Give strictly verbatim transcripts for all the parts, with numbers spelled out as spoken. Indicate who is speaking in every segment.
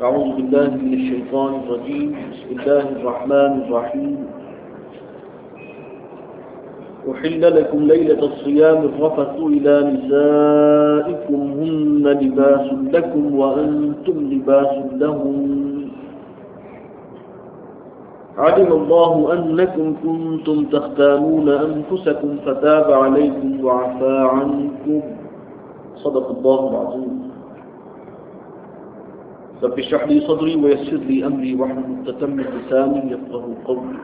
Speaker 1: أعوذ بالله من الشيطان الرجيم. بسم الله الرحمن الرحيم. أحل لكم ليلة الصيام الرفث إلى نسائكم هن لباس لكم وأنتم لباس لهم علم الله أنكم كنتم تختانون أنفسكم فتاب عليكم وعفى عنكم. صدق الله العظيم. رب اشرح لي صدري ويسر لي أمري واحلل عقدة من لساني يفقهوا قولي.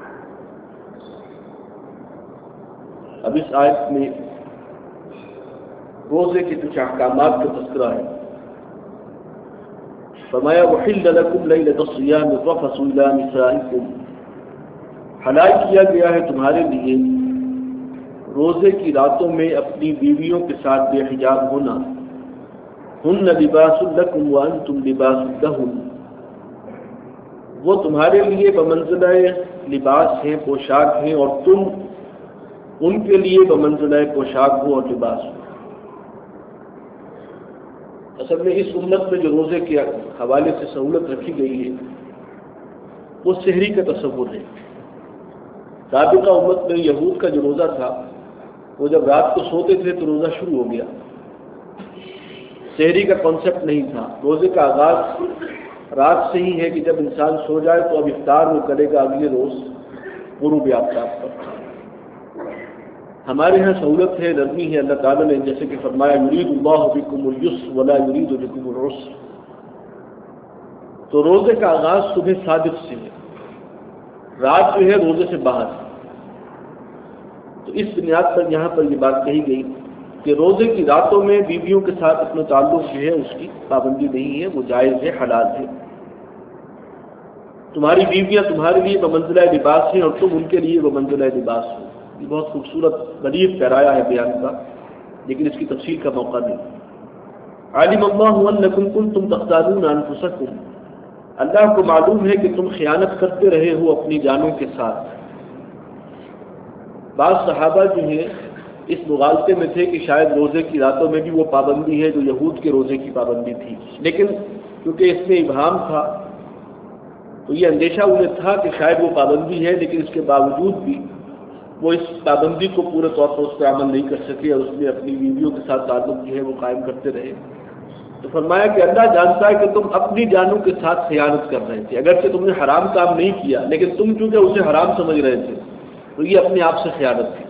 Speaker 1: اب اس آیت میں روزے کے کچھ احکامات کا تذکرہ ہے. فرمایا وحل لکم لیلۃ الصیام الرفث الی نسائکم، حلال کیا گیا ہے تمہارے لیے روزے کی راتوں میں اپنی بیویوں کے ساتھ بے حجاب ہونا. ہن لباس لکم وانتم لباس لہن، وہ تمہارے لیے بمنزلہ لباس ہیں، پوشاک ہیں، اور تم ان کے لیے بمنزلہ پوشاک ہو اور لباس ہو. اصل میں اس امت میں جو روزے کے حوالے سے سہولت رکھی گئی ہے وہ سحری کا تصور ہے. سابقہ امت میں یہود کا جو روزہ تھا وہ جب رات کو سوتے تھے تو روزہ شروع ہو گیا. سحری کا کانسیپٹ نہیں تھا. روزے کا آغاز رات سے ہی ہے کہ جب انسان سو جائے تو اب افطار وہ کرے گا اگلے روز غروب آفتاب پر. ہمارے ہاں سہولت ہے، نرمی ہے. اللہ تعالیٰ نے جیسے کہ فرمایا یرید اللہ بکم اليسر ولا یرید بکم العسر، تو روزے کا آغاز صبح صادق سے ہے، رات جو ہے روزے سے باہر. تو اس بنیاد پر یہاں پر یہ بات کہی گئی کہ روزے کی راتوں میں بیویوں کے ساتھ اپنا تعلق جو ہے اس کی پابندی نہیں ہے، وہ جائز ہے، حلال ہے. تمہاری بیویاں تمہارے لیے بمنزلہ لباس ہیں اور تم ان کے لیے بمنزلہ لباس ہو. یہ بہت خوبصورت غریب پیرایا ہے بیان کا، لیکن اس کی تفصیل کا موقع نہیں. علم اللہ انکم کنتم تختانون انفسکم، اللہ کو معلوم ہے کہ تم خیانت کرتے رہے ہو اپنی جانوں کے ساتھ. بعض صحابہ جو ہیں اس مغالطے میں تھے کہ شاید روزے کی راتوں میں بھی وہ پابندی ہے جو یہود کے روزے کی پابندی تھی، لیکن کیونکہ اس میں ابہام تھا تو یہ اندیشہ انہیں تھا کہ شاید وہ پابندی ہے، لیکن اس کے باوجود بھی وہ اس پابندی کو پورے طور پر اس پر عمل نہیں کر سکے اور اس میں اپنی بیویوں کے ساتھ تعلق جو ہے وہ قائم کرتے رہے. تو فرمایا کہ اللہ جانتا ہے کہ تم اپنی جانوں کے ساتھ خیانت کر رہے تھے. اگرچہ تم نے حرام کام نہیں کیا لیکن تم چونکہ اسے حرام سمجھ رہے تھے تو یہ اپنے آپ سے خیانت تھی.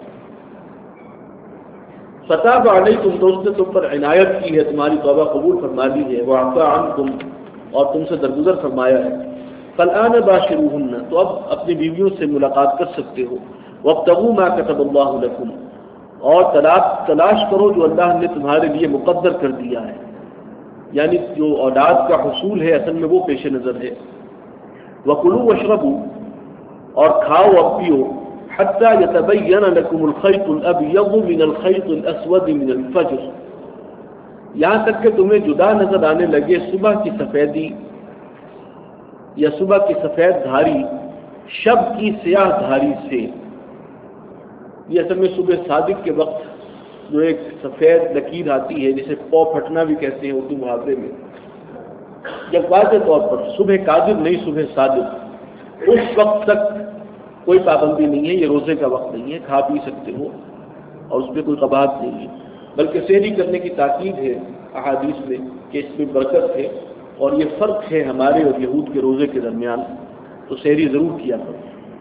Speaker 1: فتاب علیکم، تو اس نے تم پر عنایت کی ہے، تمہاری توبہ قبول فرما لی ہے. وعفا عنکم، اور تم سے درگزر فرمایا ہے. فالآن باشروہن، تو اب اپنی بیویوں سے ملاقات کر سکتے ہو. وابتغوا ما كتب اللہ لکم، اور تلاش تلاش کرو جو اللہ نے تمہارے لیے مقدر کر دیا ہے، یعنی جو اولاد کا حصول ہے اصل میں وہ پیش نظر ہے. وکلوا واشربوا، اور کھاؤ اور پیو. حتی یتبین لکم الخیط الابیض من الخیط الاسود من الفجر، یہاں تک کہ تمہیں جدا نظر آنے لگے صبح کی سفیدی یا صبح کی سفید دھاری شب کی سیاہ دھاری سے. یہ اصل میں صبح صادق کے وقت جو ایک سفید لکیر آتی ہے جسے پو پھٹنا بھی کہتے ہیں اردو محاورے میں، جب واضح طور پر صبح کاذب نہیں صبح صادق، اس وقت تک کوئی پابندی نہیں ہے. یہ روزے کا وقت نہیں ہے، کھا پی سکتے ہو اور اس میں کوئی قباحت نہیں ہے، بلکہ سحری کرنے کی تاکید ہے احادیث میں کہ اس میں برکت ہے اور یہ فرق ہے ہمارے اور یہود کے روزے کے درمیان. تو سحری ضرور کیا کرو.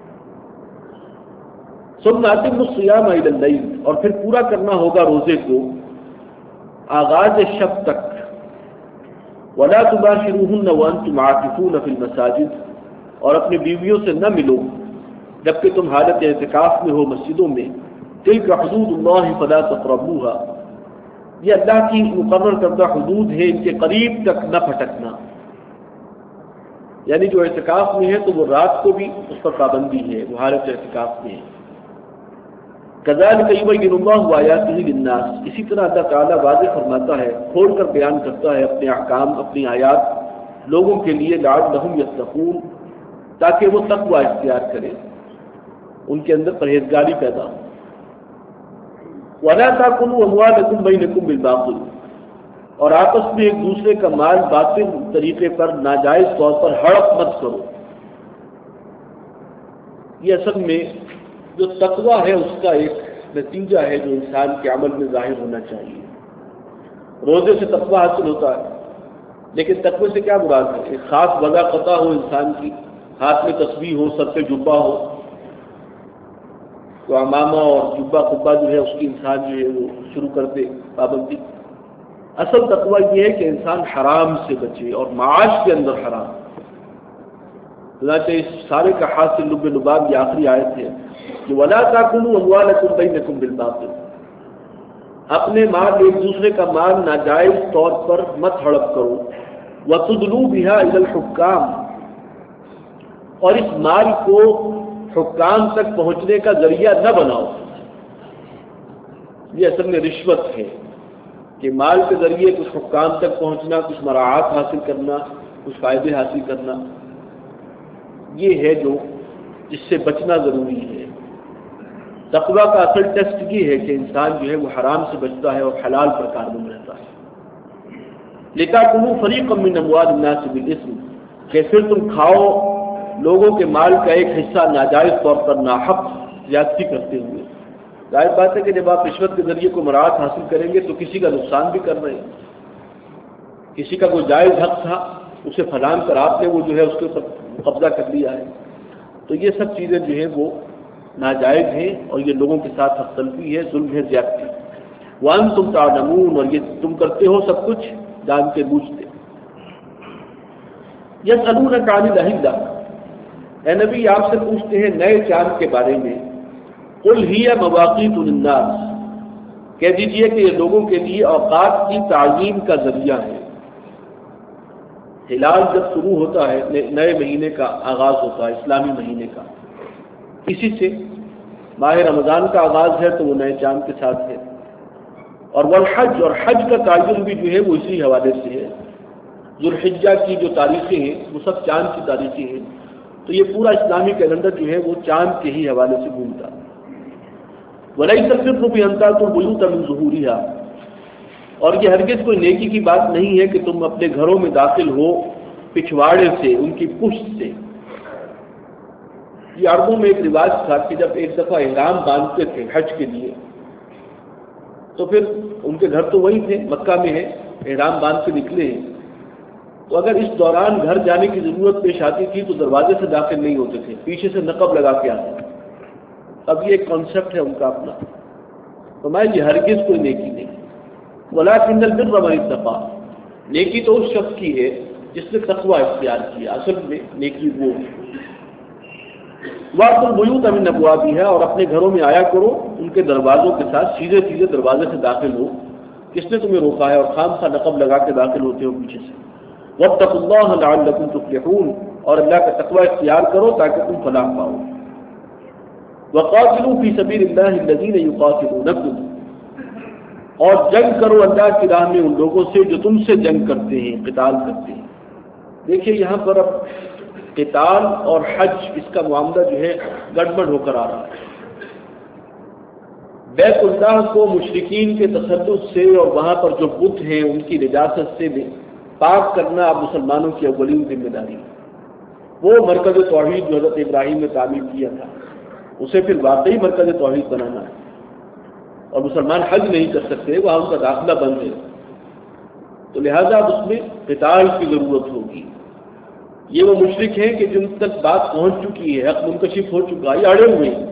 Speaker 1: ثم اتموا الصیام الی اللیل، اور پھر پورا کرنا ہوگا روزے کو آغاز شب تک. ولا تباشروہن وانتم عاکفون فی المساجد، اور اپنی بیویوں سے نہ ملو جبکہ تم حالت اعتکاف میں ہو مسجدوں میں. تلک حدود اللہ فلا تقربوها، یہ اللہ کی مقرر کردہ حدود ہے، ان کے قریب تک نہ پھٹکنا. یعنی جو اعتکاف میں ہے تو وہ رات کو بھی اس پر پابندی ہے، وہ حالت اعتکاف میں ہے. کذالک یبین اللہ آیاتہ للناس، اسی طرح اللہ تعالیٰ واضح فرماتا ہے، کھول کر بیان کرتا ہے اپنے احکام، اپنی آیات لوگوں کے لیے. لعلہم یتقون، تاکہ وہ تقوی اختیار کرے، ان کے اندر پرہیزگاری پیدا ہو. وَلَا تَأْكُلُوا أَمْوَالَكُمْ بَيْنَكُمْ بِالْبَاطِلِ، اور آپس میں ایک دوسرے کا مال باطل طریقے پر ناجائز طور پر ہڑپ مت کرو۔ یہ اصل میں جو تقویٰ ہے اس کا ایک نتیجہ ہے جو انسان کے عمل میں ظاہر ہونا چاہیے۔ روزے سے تقویٰ حاصل ہوتا ہے، لیکن تقوی سے کیا مراد ہے؟ ایک خاص وضع قطع ہو انسان کی، ہاتھ میں تسبیح ہو، سر پہ جبہ ہو، تو امامہ اور جبہ قبہ جو ہے اس کی انسان جو ہے وہ شروع کر دے پابندی۔ اصل تقویٰ یہ ہے کہ انسان حرام سے بچے اور معاش کے اندر حرام۔ چنانچہ اس سارے کا حاصل لب لباب یہ آخری آیت ہے کہ وَلَا تَأْكُلُوا أَمْوَالَكُمْ بَيْنَكُمْ بِالْبَاطِلِ، اپنے مال ایک دوسرے کا مال ناجائز طور پر مت ہڑپ کرو، وَتُدْلُوا بِهَا إِلَى الْحُكَّامِ، اور اس مال کو حکام تک پہنچنے کا ذریعہ نہ بناؤ۔ یہ اصل میں رشوت ہے کہ مال کے ذریعے کچھ حکام تک پہنچنا، کچھ مراعات حاصل کرنا، کچھ فائدے حاصل کرنا، یہ ہے جو جس سے بچنا ضروری ہے۔ تقویٰ کا اصل ٹیسٹ یہ ہے کہ انسان جو ہے وہ حرام سے بچتا ہے اور حلال پر کاربند رہتا ہے۔ لِتَأْكُلُوا فَرِيقًا مِّنْ أَمْوَالِ النَّاسِ بِالْإِثْمِ، کہ پھر تم کھاؤ لوگوں کے مال کا ایک حصہ ناجائز طور پر ناحق زیادتی کرتے ہوئے۔ ظاہر بات ہے کہ جب آپ رشوت کے ذریعے کو مراعات حاصل کریں گے تو کسی کا نقصان بھی کر رہے ہیں۔ کسی کا کوئی جائز حق تھا اسے پھلان کر آپ نے وہ جو ہے اس کے اوپر قبضہ کر لیا ہے، تو یہ سب چیزیں جو ہیں وہ ناجائز ہیں اور یہ لوگوں کے ساتھ حق تلفی ہے، ظلم ہے، زیادتی۔ وَأَنْتُمْ تَعْلَمُونَ، اور یہ تم کرتے ہو سب کچھ جانتے بوجھتے۔ يَسْأَلُونَكَ عَنِ الْأَهِلَّةِ، اے نبی آپ سے پوچھتے ہیں نئے چاند کے بارے میں۔ قُلْ هِيَ مَوَاقِيتُ لِلنَّاسِ، کہہ دیجئے کہ یہ لوگوں کے لیے اوقات کی تعیین کا ذریعہ ہے۔ ہلال جب شروع ہوتا ہے، نئے مہینے کا آغاز ہوتا ہے، اسلامی مہینے کا، اسی سے ماہ رمضان کا آغاز ہے تو وہ نئے چاند کے ساتھ ہے۔ اور والحج، اور حج کا تعین بھی جو ہے وہ اسی حوالے سے ہے۔ ذوالحجہ کی جو تاریخیں ہیں وہ سب چاند کی تاریخیں ہیں، تو یہ پورا اسلامی کیلنڈر جو ہے وہ چاند کے ہی حوالے سے گھومتا ہے۔ وَلَيْسَ الْبِرُّ بِأَن تَأْتُوا الْبُيُوتَ مِن ظُهُورِهَا، اور یہ ہرگز کوئی نیکی کی بات نہیں ہے کہ تم اپنے گھروں میں داخل ہو پچھواڑے سے، ان کی پشت سے۔ یہ عربوں میں ایک رواج تھا کہ جب ایک دفعہ احرام باندھتے تھے حج کے لیے تو پھر ان کے گھر تو وہی تھے، مکہ میں ہے، احرام باندھ کے نکلے ہیں، تو اگر اس دوران گھر جانے کی ضرورت پیش آتی تھی تو دروازے سے داخل نہیں ہوتے تھے، پیچھے سے نقب لگا کے آتے تھے۔ اب یہ ایک کانسیپٹ ہے ان کا اپنا، تو میں یہ ہرگز کوئی نیکی نہیں۔ وَلَٰكِنَّ الْبِرَّ مَنِ اتَّقَىٰ، نیکی تو اس شخص کی ہے جس نے تقویٰ اختیار کیا، اصل میں نیکی وہ ہے۔ وَأْتُوا الْبُيُوتَ مِنْ أَبْوَابِهَا، اور اپنے گھروں میں آیا کرو ان کے دروازوں کے ساتھ، سیدھے سیدھے دروازے سے داخل ہو۔ کس نے تمہیں روکا ہے اور خام خواہ نقب لگا کے داخل ہوتے ہو پیچھے سے؟ وَاتَّقُوا اللَّهَ لَعَلَّكُمْ تُفْلِحُونَ، اور اللہ کا تقویٰ اختیار کرو تاکہ تم فلاح پاؤ۔ وَقَاتِلُوا فِي سَبِيلِ اللَّهِ الَّذِينَ يُقَاتِلُونَكُمْ، اور جنگ کرو اللہ کی راہ میں ان لوگوں سے جو تم سے جنگ کرتے ہیں، قتال کرتے ہیں۔ دیکھیے یہاں پر اب قتال اور حج اس کا معاملہ جو ہے گڑبڑ ہو کر آ رہا ہے۔ بیت اللہ کو مشرکین کے تسلط سے اور وہاں پر جو بت ہیں ان کی نجاست سے بھی پاک کرنا اب مسلمانوں کی اولین ذمہ داری ہے۔ وہ مرکز توحید جو حضرت ابراہیم نے تعمیر کیا تھا اسے پھر واقعی مرکز توحید بنانا ہے، اور مسلمان حج نہیں کر سکتے، وہاں ان کا داخلہ بند ہے، تو لہذا اس میں قتال کی ضرورت ہوگی۔ یہ وہ مشرک ہیں کہ جن تک بات پہنچ چکی ہے، حق منکشف ہو چکا ہے، یہ اڑے ہوئے ہیں،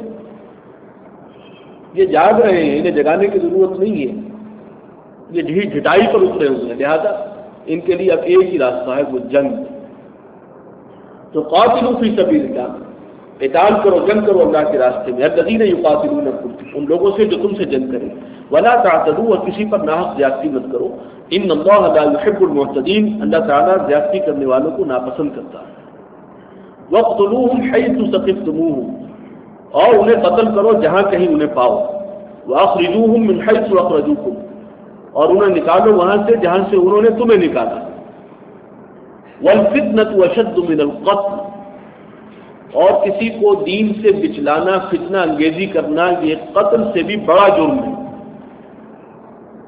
Speaker 1: یہ جاگ رہے ہیں، انہیں جگانے کی ضرورت نہیں ہے، یہ ڈھی ڈھٹائی پر اترے ہوئے ہیں، لہذا ان کے لیے اب ایک ہی راستہ ہے، وہ جنگ۔ تو قاتلوا فی سبیل اللہ، قتال کرو، جنگ کرو اللہ کے راستے میں، الذین یقاتلونکم، ان لوگوں سے جو تم سے جنگ کریں، ولا تعتدوا، اور کسی پر ناحق زیادتی مت کرو، ان اللہ لا یحب المعتدین، اللہ تعالیٰ زیادتی کرنے والوں کو ناپسند کرتا ہے۔ وَاقْتُلُوهُمْ حَيْثُ ثَقِفْتُمُوهُمْ، اور انہیں قتل کرو جہاں کہیں انہیں پاؤ، وَأَخْرِجُوهُمْ مِنْ حَيْثُ أَخْرَجُوكُمْ، اور انہیں نکالو وہاں سے جہاں سے انہوں نے تمہیں نکالا۔ وَالْفِتْنَةُ أَشَدُّ مِنَ الْقَتْلِ، اور کسی کو دین سے بچلانا، فتنہ انگیزی کرنا، یہ قتل سے بھی بڑا جرم ہے۔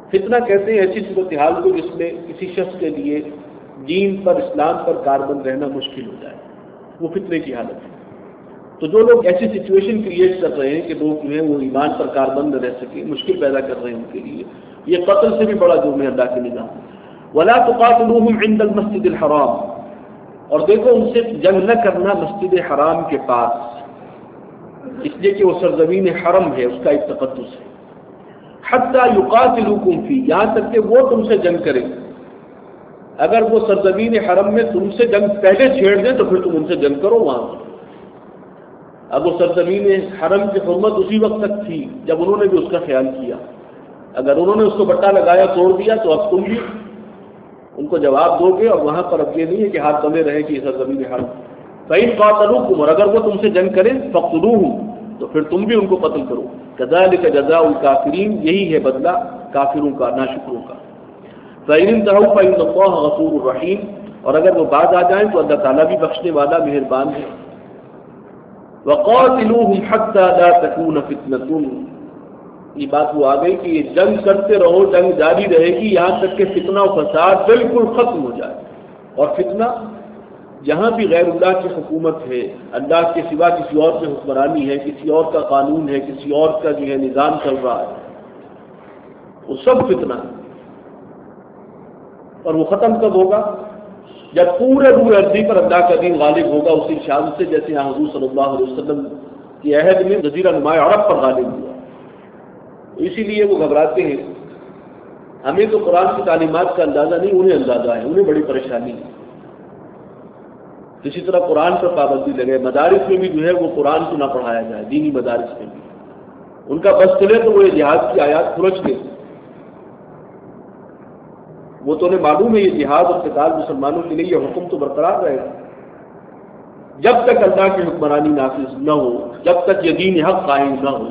Speaker 1: فتنہ کہتے ہیں ایسی صورتحال کو جس میں کسی شخص کے لیے دین پر اسلام پر کاربند رہنا مشکل ہو جائے، وہ فتنے کی حالت ہے۔ تو جو لوگ ایسی سچویشن کریٹ کر رہے ہیں کہ لوگ جو ہے وہ ایمان پر کاربند رہ سکیں، مشکل پیدا کر رہے ہیں ان کے لیے، یہ قتل سے بھی بڑا جرم ہے اللہ کے نظام۔ ولا تقاتلوهم عند المسجد الحرام، اور دیکھو ان سے جنگ نہ کرنا مسجد حرام کے پاس، اس لیے کہ وہ سرزمین حرم ہے، اس کا ایک تقدس ہے۔ حتی یقاتلوکم فی، یہاں تک کہ وہ تم سے جنگ کریں۔ اگر وہ سرزمین حرم میں تم سے جنگ پہلے چھیڑ دیں تو پھر تم ان سے جنگ کرو وہاں۔ اب وہ سرزمین حرم کی حرمت اسی وقت تک تھی جب انہوں نے بھی اس کا خیال کیا، اگر انہوں نے اس کو بٹا لگایا توڑ دیا تو اب تم بھی ان کو جواب دو گے، اور وہاں پر اب یہ نہیں ہے کہ ہاتھ بندے رہے کہ یہ سرزمین حرم۔ فَإِن قَاتَلُوكُمْ، اور اگر وہ تم سے جنگ کریں فَاقْتُلُوهُمْ، تو پھر تم بھی ان کو قتل کرو۔ كَذَلِكَ جَزَاءُ الْكَافِرِينَ، یہی ہے بدلہ کافروں کا، ناشکروں کا۔ فَإِنِ انتهوا فَإِنَّ اللَّهَ غَفُورٌ رَحِيمٌ، اور اگر وہ باز آ جائیں تو اللہ تعالیٰ بھی بخشنے والا مہربان ہے۔ وَقَاتِلُوهُمْ حَتَّى لَا تَكُونَ فِتْنَةٌ، یہ بات وہ آ گئی کہ یہ جنگ کرتے رہو، جنگ جاری رہے گی یہاں تک کہ فتنہ و فساد بالکل ختم ہو جائے۔ اور فتنہ جہاں بھی غیر اللہ کی حکومت ہے، اللہ کے سوا کسی اور پہ حکمرانی ہے، کسی اور کا قانون ہے، کسی اور کا جو ہے نظام چل رہا ہے، وہ سب فتنہ ہے۔ اور وہ ختم کب ہوگا؟ جب پورے روح ارضی پر اللہ کا دین غالب ہوگا اسی شان سے جیسے یہاں حضور صلی اللہ علیہ وسلم کی عہد میں جزیرہ نماء عرب پر غالب ہوا۔ اسی لیے وہ گھبراتے ہیں۔ ہمیں تو قرآن کی تعلیمات کا اندازہ نہیں، انہیں اندازہ ہے، انہیں بڑی پریشانی ہے۔ اسی طرح قرآن پر پابندی لگے، مدارس میں بھی جو ہے وہ قرآن کو نہ پڑھایا جائے، دینی مدارس میں بھی ان کا بس چلے تو وہ یہ جہاد کی آیات کھرچ دے۔ وہ تو انہیں معلوم ہے یہ جہاد اور قتال مسلمانوں کے لیے یہ حکم تو برقرار رہے گا جب تک اللہ کی حکمرانی نافذ نہ ہو، جب تک یہ دین حق قائم نہ ہو۔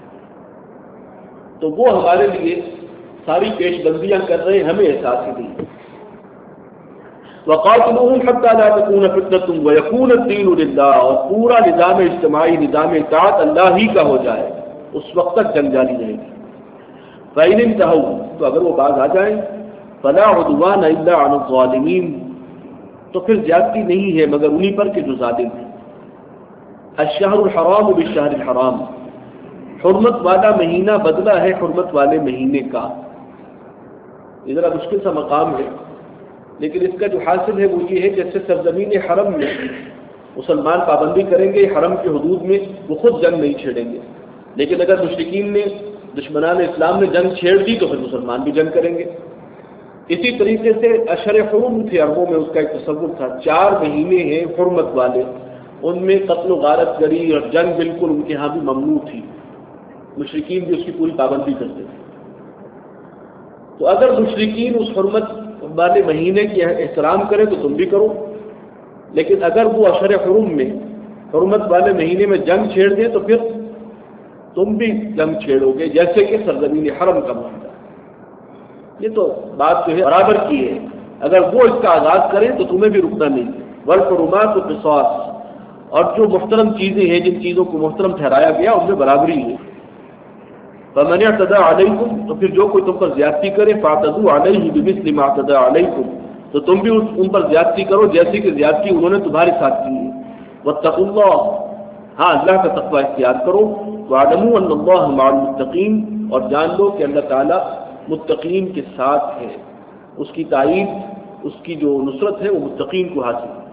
Speaker 1: تو وہ ہمارے لیے ساری پیش بندیاں کر رہے ہیں، ہمیں احساس ہی نہیں۔ وَقَاتِلُوهُمْ حَتَّى لَا تَكُونَ فِتْنَةٌ وَيَكُونَ الدِّينُ لِلَّهِ، اور پورا نظام اجتماعی، نظام اطاعت اللہ ہی کا ہو جائے، اس وقت تک جنگ جاری رہے گی۔ فَإِنِ انتهوا، تو اگر وہ باز آ جائیں، فَلَا عُدْوَانَ إِلَّا عَلَى الظَّالِمِينَ، تو پھر زیادتی نہیں ہے مگر انہی پر کہ جو ظالم ہیں۔ الشہر الحرام بالشہر الحرام، حرمت والا مہینہ بدلہ ہے حرمت والے مہینے کا۔ یہ ذرا مشکل سا مقام ہے، لیکن اس کا جو حاصل ہے وہ یہ ہے کہ جیسے سرزمین حرم میں مسلمان پابندی کریں گے حرم کے حدود میں، وہ خود جنگ نہیں چھیڑیں گے، لیکن اگر مشرکین نے، دشمنان اسلام نے جنگ چھیڑ دی تو پھر مسلمان بھی جنگ کریں گے۔ اسی طریقے سے اشہر حرم تھے عربوں میں، اس کا ایک تصور تھا، چار مہینے ہیں حرمت والے، ان میں قتل و غارت گری اور جنگ بالکل ان کے ہاں بھی ممنوع تھی، مشرکین بھی اس کی پوری پابندی کرتے تھے۔ تو اگر مشرکین اس حرمت والے مہینے کی احترام کریں تو تم بھی کرو، لیکن اگر وہ اشہر حرم میں حرمت والے مہینے میں جنگ چھیڑ دیں تو پھر تم بھی جنگ چھیڑو گے، جیسے کہ سرزمین حرم کا معاملہ۔ یہ تو بات جو ہے برابر کی ہے، اگر وہ اس کا آغاز کریں تو تمہیں بھی رکنا نہیں۔ والحرمات قصاص، اور جو محترم چیزیں ہیں، جن چیزوں کو محترم ٹھہرایا گیا ان میں برابری ہے۔ فَمَنِ اعْتَدَىٰ عَلَيْكُمْ، تو پھر جو کوئی تم پر زیادتی کرے، فَاعْتَدُوا عَلَيْهِ بِمِثْلِ مَا اعْتَدَىٰ عَلَيْكُمْ، تو تم بھی ان پر زیادتی کرو جیسی کہ زیادتی انہوں نے تمہارے ساتھ کی ہے۔ وَاتَّقُوا اللَّهَ، ہاں اللہ کا تقوی اختیار کرو۔ وَاعْلَمُوا أَنَّ اللَّهَ مَعَ الْمُتَّقِينَ، اور جان لو کہ اللہ تعالیٰ متقین کے ساتھ ہے، اس کی تائید، اس کی جو نصرت ہے وہ متقین کو حاصل ہے۔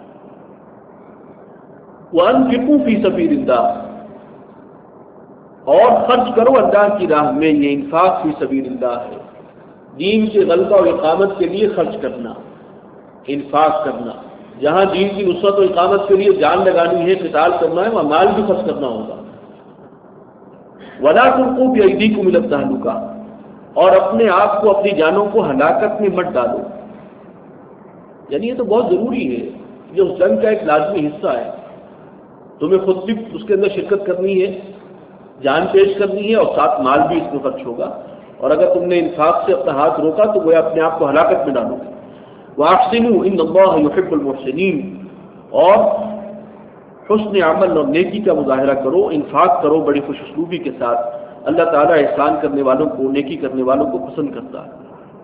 Speaker 1: وَأَنفِقُوا فِي سَبِيلِ اللَّهِ، اور خرچ کرو اللہ کی راہ میں، یہ انفاق فی سبیل اللہ ہے، دین کے غلبہ و اقامت کے لیے خرچ کرنا، انفاق کرنا۔ جہاں دین کی نصرت و اقامت کے لیے جان لگانی ہے، قتال کرنا ہے، وہاں مال بھی خرچ کرنا ہوگا۔ وَلَا تُلْقُوا بِأَيْدِيكُمْ إِلَى التَّهْلُكَةِ، اور اپنے آپ کو، اپنی جانوں کو ہلاکت میں مت ڈالو۔ یعنی یہ تو بہت ضروری ہے، یہ اس جنگ کا ایک لازمی حصہ ہے، تمہیں خود بھی اس کے اندر شرکت کرنی ہے، جان پیش کرنی ہے، اور ساتھ مال بھی اس میں خرچ ہوگا۔ اور اگر تم نے انفاق سے اپنا ہاتھ روکا تو وہ اپنے آپ کو ہلاکت میں ڈالو گے۔ وَأَحْسِنُوا إِنَّ اللَّهَ يُحِبُّ الْمُحْسِنِينَ، اور حسن عمل اور نیکی کا مظاہرہ کرو، انفاق کرو بڑی خوش اسلوبی کے ساتھ۔ اللہ تعالیٰ احسان کرنے والوں کو، نیکی کرنے والوں کو پسند کرتا ہے۔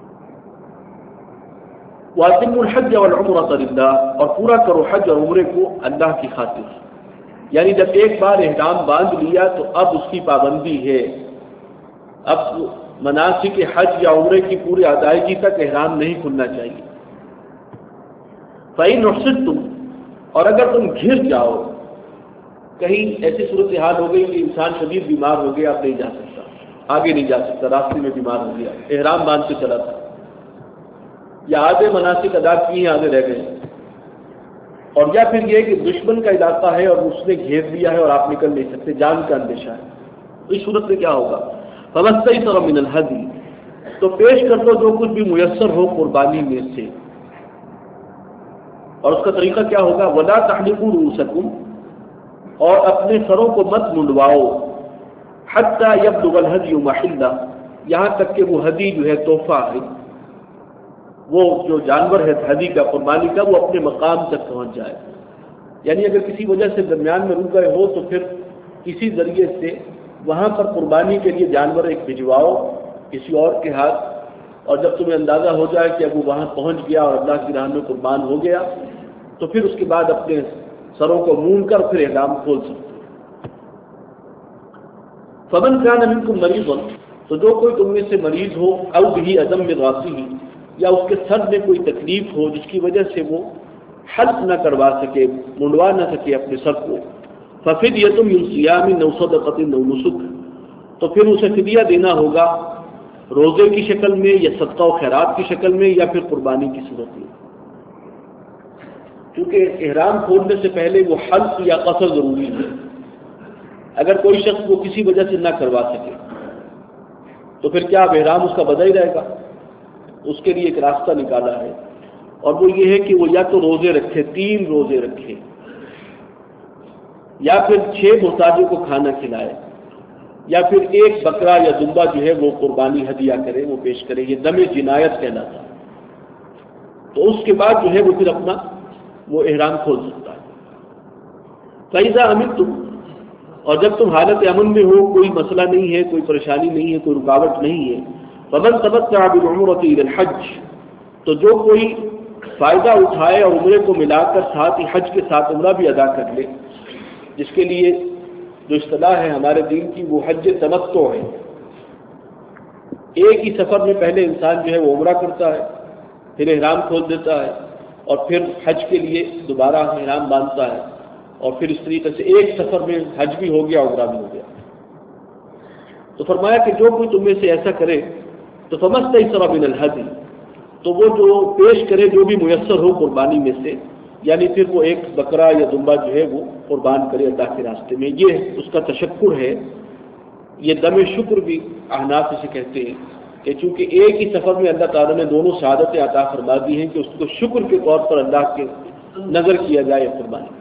Speaker 1: وَأَتِمُّوا الْحَجَّ وَالْعُمْرَةَ لِلَّهِ، اور پورا کرو حج اور عمرے کو اللہ کی خاطر، یعنی جب ایک بار احرام باندھ لیا تو اب اس کی پابندی ہے، اب مناسک حج یا عمرے کی پوری ادائیگی تک احرام نہیں کھلنا چاہیے۔ فَإِنْ أُحْصِرْتُمْ، اور اگر تم گھر جاؤ، کہیں ایسی صورتحال ہو گئی کہ انسان شدید بیمار ہو گیا، اب نہیں جا سکتا، آگے نہیں جا سکتا، راستے میں بیمار ہو گیا، احرام باندھ کے چلا تھا، یا آدھے مناسک ادا کیے آدھے رہ گئے، اور یا پھر یہ کہ دشمن کا علاقہ ہے اور اس نے گھیر لیا ہے اور آپ نکل نہیں سکتے، جان کا اندیشہ ہے، تو اس صورت میں کیا ہوگا؟ فَمَسْتَيْسَرَ مِنَ الْهَدْيِ، تو پیش کر دو جو کچھ بھی میسر ہو قربانی میں سے، اور اس کا طریقہ کیا ہوگا؟ وَلَا تَحْلِقُوا رُؤُوسَكُمْ، اور اپنے سروں کو مت منڈواؤ، حَتَّى يَبْلُغَ الْهَدْيُ مَحِلَّهُ، یہاں تک کہ وہ ہدی جو ہے تحفہ ہے، وہ جو جانور ہے ہدی کا، قربانی کا، وہ اپنے مقام تک پہنچ جائے، یعنی اگر کسی وجہ سے درمیان میں رک گئے ہو تو پھر کسی ذریعے سے وہاں پر قربانی کے لیے جانور ایک بھجواؤ کسی اور کے ہاتھ، اور جب تمہیں اندازہ ہو جائے کہ اب وہ وہاں پہنچ گیا اور اللہ کی راہ میں قربان ہو گیا، تو پھر اس کے بعد اپنے سروں کو مون کر پھر احرام کھول سکتے۔ فمن كان منكم مريضا، تو جو کوئی تم میں سے مریض ہو، او به عدم راسه، یا اس کے سر میں کوئی تکلیف ہو جس کی وجہ سے وہ حلق نہ کروا سکے، منڈوا نہ سکے اپنے سر کو، ففدیۃ من صیام او صدقۃ او نسک، تو پھر اسے فدیہ دینا ہوگا روزے کی شکل میں یا صدقہ و خیرات کی شکل میں یا پھر قربانی کی صورت میں، کیونکہ احرام کھولنے سے پہلے وہ حلق یا قصر ضروری ہے، اگر کوئی شخص وہ کسی وجہ سے نہ کروا سکے تو پھر کیا اب احرام اس کا بدا ہی رہے گا؟ اس کے لیے ایک راستہ نکالا ہے، اور وہ یہ ہے کہ وہ یا تو روزے رکھے، تین روزے رکھے، یا پھر چھ محتاجوں کو کھانا کھلائے، یا پھر ایک بکرا یا دمبا جو ہے وہ قربانی ہدیہ کرے، وہ پیش کرے، یہ دم جنایت کہلاتا ہے، تو اس کے بعد جو ہے وہ پھر اپنا وہ احرام کھول سکتا ہے۔ فَإِذَا أَمِنْتُمْ، اور جب تم حالت امن میں ہو، کوئی مسئلہ نہیں ہے، کوئی پریشانی نہیں ہے، کوئی رکاوٹ نہیں ہے، فَمَنْ تَمَتَّعَ بِالْعُمْرَةِ إِلَى الْحَجِّ، تو جو کوئی فائدہ اٹھائے اور عمرے کو ملا کر ساتھ ہی حج کے ساتھ عمرہ بھی ادا کر لے، جس کے لیے جو اصطلاح ہے ہمارے دین کی وہ حج تمتع ہے، ایک ہی سفر میں پہلے انسان جو ہے وہ عمرہ کرتا ہے، پھر احرام کھول دیتا ہے، اور پھر حج کے لیے دوبارہ احرام باندھتا ہے، اور پھر اس طریقے سے ایک سفر میں حج بھی ہو گیا، عمرہ بھی ہو گیا۔ تو فرمایا کہ جو کوئی تم میں سے ایسا کرے تو فَمَسْتَيْسَرَ مِنَ الْهَدْيِ، تو وہ جو پیش کرے جو بھی میسر ہو قربانی میں سے، یعنی پھر وہ ایک بکرا یا دمبا جو ہے وہ قربان کرے اللہ کے راستے میں، یہ اس کا تشکر ہے، یہ دم شکر بھی احناف اسے کہتے ہیں، کہ چونکہ ایک ہی سفر میں اللہ تعالیٰ نے دونوں شہادتیں عطا فرما دی ہیں کہ اس کو شکر کے طور پر اللہ کے نظر کیا جائے قربانی۔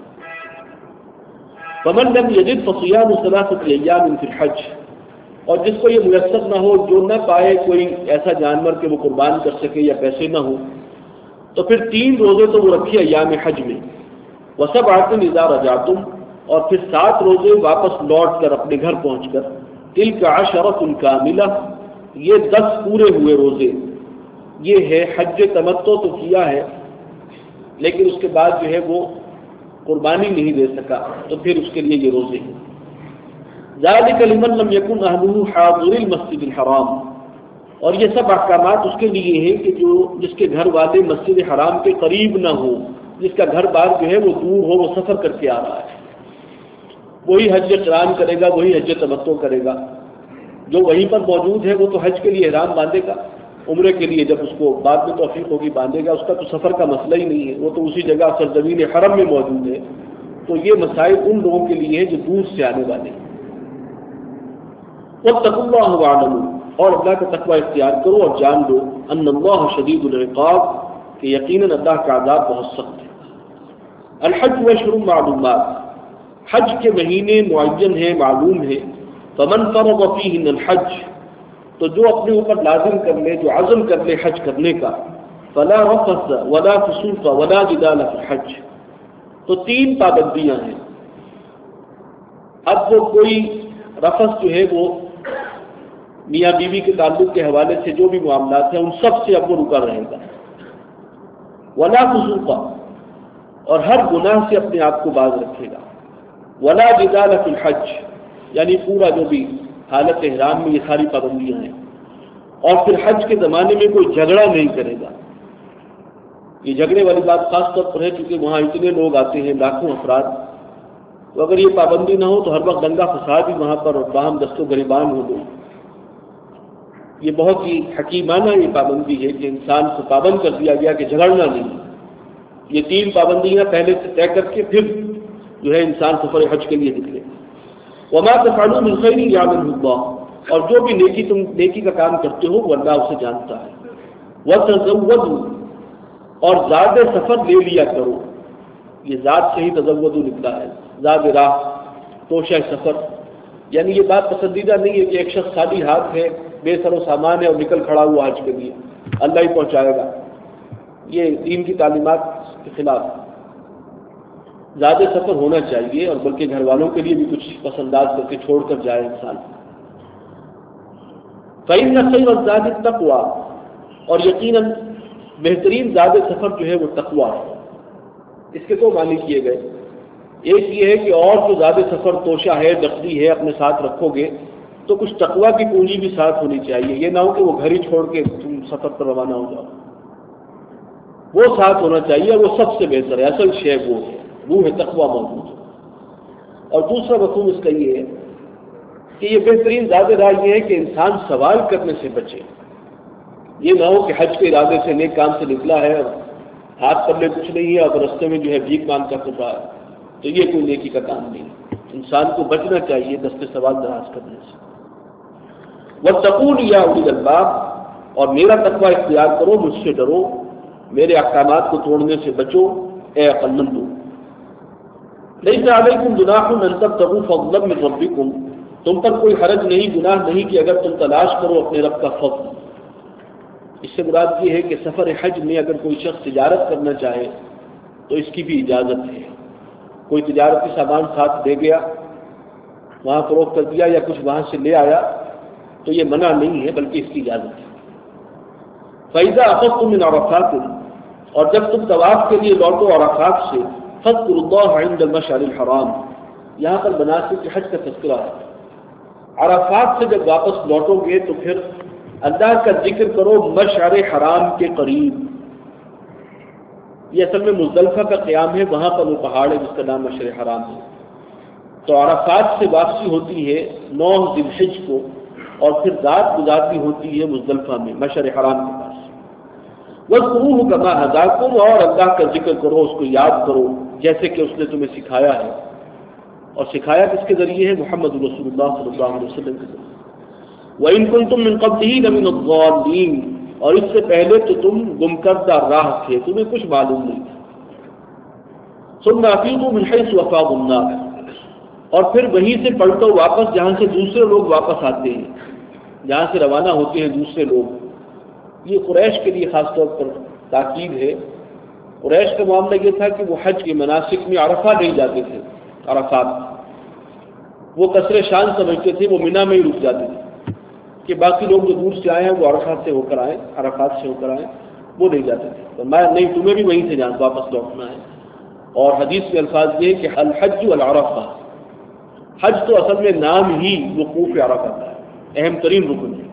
Speaker 1: فَمَن لَّمْ يَجِدْ فَصِيَامُ ثَلَاثَةِ أَيَّامٍ فِي الْحَجِّ، اور جس کو یہ میسر نہ ہو، جو نہ پائے کوئی ایسا جانور کہ وہ قربان کر سکے یا پیسے نہ ہو، تو پھر تین روزے تو وہ رکھے ایام حج میں، وَسَبْعَةٍ إِذَا رَجَعْتُمْ، اور پھر سات روزے واپس لوٹ کر اپنے گھر پہنچ کر، تِلْكَ عَشَرَةٌ كَامِلَةٌ، یہ دس پورے ہوئے روزے، یہ ہے حج تمتع تو کیا ہے لیکن اس کے بعد جو ہے وہ قربانی نہیں دے سکا، تو پھر اس کے لیے یہ روزے ہیں۔ ذَلِكَ لِمَن لَّمْ يَكُنْ أَهْلُهُ حَاضِرِي الْمَسْجِدِ الْحَرَامِ، اور یہ سب احکامات اس کے لیے ہیں کہ جو جس کے گھر والے مسجد حرام کے قریب نہ ہو، جس کا گھر بار جو ہے وہ دور ہو، وہ سفر کر کے آ رہا ہے، وہی حج قران کرے گا، وہی حج تمتع کرے گا، جو وہیں پر موجود ہے وہ تو حج کے لیے احرام باندھے گا، عمرے کے لیے جب اس کو بعد میں توفیق ہوگی باندھے گا، اس کا تو سفر کا مسئلہ ہی نہیں ہے، وہ تو اسی جگہ سرزمین حرم میں موجود ہے۔ تو یہ مسائل ان لوگوں کے لیے ہے جو دور سے آنے والے ہیں۔ واتقوا اللہ واعلموا، اور اللہ کا تقوی اختیار کرو اور جان لو، ان اللہ شدید العقاب، کہ یقیناً اللہ کا عذاب بہت سخت ہے۔ الحج اشہر معلومات، حج کے مہینے معین ہیں، معلوم ہیں۔ فمن فرض فیہن الحج، تو جو اپنے اوپر لازم کر لے، جو عزم کر لے حج کرنے کا، فلا رفث ولا فسوق ولا جدال فی الحج، تو تین پابندیاں ہیں۔ اب وہ کوئی رفث جو ہے وہ میاں بیوی کے تعلق کے حوالے سے جو بھی معاملات ہیں ان سب سے اب وہ رکا رہے گا. ولا فسوق، اور ہر گناہ سے اپنے آپ کو باز رکھے گا. ولا جدال فی الحج، یعنی پورا جو بھی حالت احرام میں یہ ساری پابندیاں ہیں. اور پھر حج کے زمانے میں کوئی جھگڑا نہیں کرے گا. یہ جھگڑے والی بات خاص طور پر ہے کیونکہ وہاں اتنے لوگ آتے ہیں، لاکھوں افراد، تو اگر یہ پابندی نہ ہو تو ہر وقت دنگا فساد بھی وہاں پر اور باہم دست و گریبان ہو گئی. یہ بہت ہی حکیمانہ یہ پابندی ہے کہ انسان کو پابند کر دیا گیا کہ جھگڑنا نہیں. یہ تین پابندیاں پہلے سے طے کر کے پھر جو ہے انسان سفر حج کے لیے نکلے. وما تفعلوا من خیر یعلمہ اللہ، اور جو بھی نیکی تم نیکی کا کام کرتے ہو وہ اللہ اسے جانتا ہے. وتزودوا، اور زاد سفر لے لیا کرو. یہ ذات سے ہی تزودوا نکلا ہے، زاد راہ توشہ سفر. یعنی یہ بات پسندیدہ نہیں ہے کہ ایک شخص خالی ہاتھ ہے، بے سر و سامان ہے اور نکل کھڑا ہوا حج کے لیے، اللہ ہی پہنچائے گا. یہ دین کی تعلیمات کے خلاف. زیادہ سفر ہونا چاہیے اور بلکہ گھر والوں کے لیے بھی کچھ پس انداز کر کے چھوڑ کر جائے انسان. فإن خير الزاد التقوى، اور یقیناً بہترین زیادہ سفر جو ہے وہ تقویٰ ہے. اس کے دو معنی کیے گئے. ایک یہ ہے کہ اور جو زیادہ سفر توشہ ہے، نقدی ہے، اپنے ساتھ رکھو گے تو کچھ تقویٰ کی پونجی بھی ساتھ ہونی چاہیے. یہ نہ ہو کہ وہ گھر ہی چھوڑ کے تم سفر پر روانہ ہو جاؤ. وہ ساتھ ہونا چاہیے، وہ سب سے بہتر ہے. اصل شے وہ ہے، وہ ہے تقویٰ موجود. اور دوسرا مفہوم اس کا یہ ہے کہ یہ بہترین زیادہ راہ یہ ہے کہ انسان سوال کرنے سے بچے. یہ نہ ہو کہ حج کے ارادے سے نیک کام سے نکلا ہے اور ہاتھ پلے کچھ نہیں ہے اور رستے میں جو ہے بھیک مانگ کر پھر رہا ہے، تو یہ کوئی نیکی کا کام نہیں. انسان کو بچنا چاہیے دست سوال دراز کرنے سے. واتقون یا اولی الالباب، اور میرا تقویٰ اختیار کرو، مجھ سے ڈرو، میرے احکامات کو توڑنے سے بچو اے عقل مندو. لیس علیکم جناح ان تبتغوا فضلا من ربکم، تم پر کوئی حرج نہیں، گناہ نہیں کہ اگر تم تلاش کرو اپنے رب کا فضل. اس سے مراد یہ ہے کہ سفر حج میں اگر کوئی شخص تجارت کرنا چاہے تو اس کی بھی اجازت ہے. کوئی تجارتی سامان ساتھ دے گیا، وہاں فروخت کر دیا یا کچھ وہاں سے لے آیا تو یہ منع نہیں ہے بلکہ اس کی اجازت ہے. فَإِذَا أَفَضْتُم مِّنْ عَرَفَاتٍ، اور جب تم طواف کے لیے لوٹو عرفات سے، فاذكروا الله عند المشعر الحرام، یہاں پر مناسک حج کا تذکرہ ہے. عرفات سے جب واپس لوٹو گے تو پھر اللہ کا ذکر کرو مشعر حرام کے قریب. یہ اصل میں مزدلفہ کا قیام ہے، وہاں پر وہ پہاڑ ہے جس کا نام مشعر حرام ہے. تو عرفات سے واپسی ہوتی ہے نو ذی الحج کو، اور پھر رات گزارتی ہوتی ہے مزدلفہ میں مشعر حرام کے پاس. وَاذْكُرُوهُ كَمَا هَدَاكُمْ، اور اللہ کا ذکر کرو، اس کو یاد کرو جیسے کہ اس نے تمہیں سکھایا ہے. اور سکھایا کس کے ذریعے ہے؟ محمد رسول اللہ صلی اللہ علیہ وسلم کے ذریعے. وَإِن كُنتُم مِّن قَبْلِهِ لَمِنَ الضَّالِّينَ، اور اس سے پہلے تو تم گم کردہ راہ تھے، تمہیں کچھ معلوم نہیں تھا. ثُمَّ أَفِيضُوا مِنْ حَيْثُ أَفَاضَ النَّاسُ، اور پھر وہیں سے پلٹو واپس جہاں سے دوسرے لوگ واپس آتے ہیں، جہاں سے روانہ ہوتے ہیں دوسرے لوگ. یہ قریش کے لیے خاص طور پر تاکید ہے. قریش کا معاملہ یہ تھا کہ وہ حج کے مناسک میں عرفہ نہیں جاتے تھے. عرفات وہ قصر شان سمجھتے تھے، وہ مینا میں ہی رک جاتے تھے کہ باقی لوگ جو دور سے آئے ہیں وہ عرفات سے ہو کر آئے، عرفات سے ہو کر آئے، وہ نہیں جاتے تھے. تو میں نہیں، تمہیں بھی وہیں سے جان واپس لوٹنا ہے. اور حدیث میں الفاظ یہ ہے کہ الحج والعرفہ، حج تو اصل میں نام ہی وقوف عرفہ کا ہے، اہم ترین رکن ہے.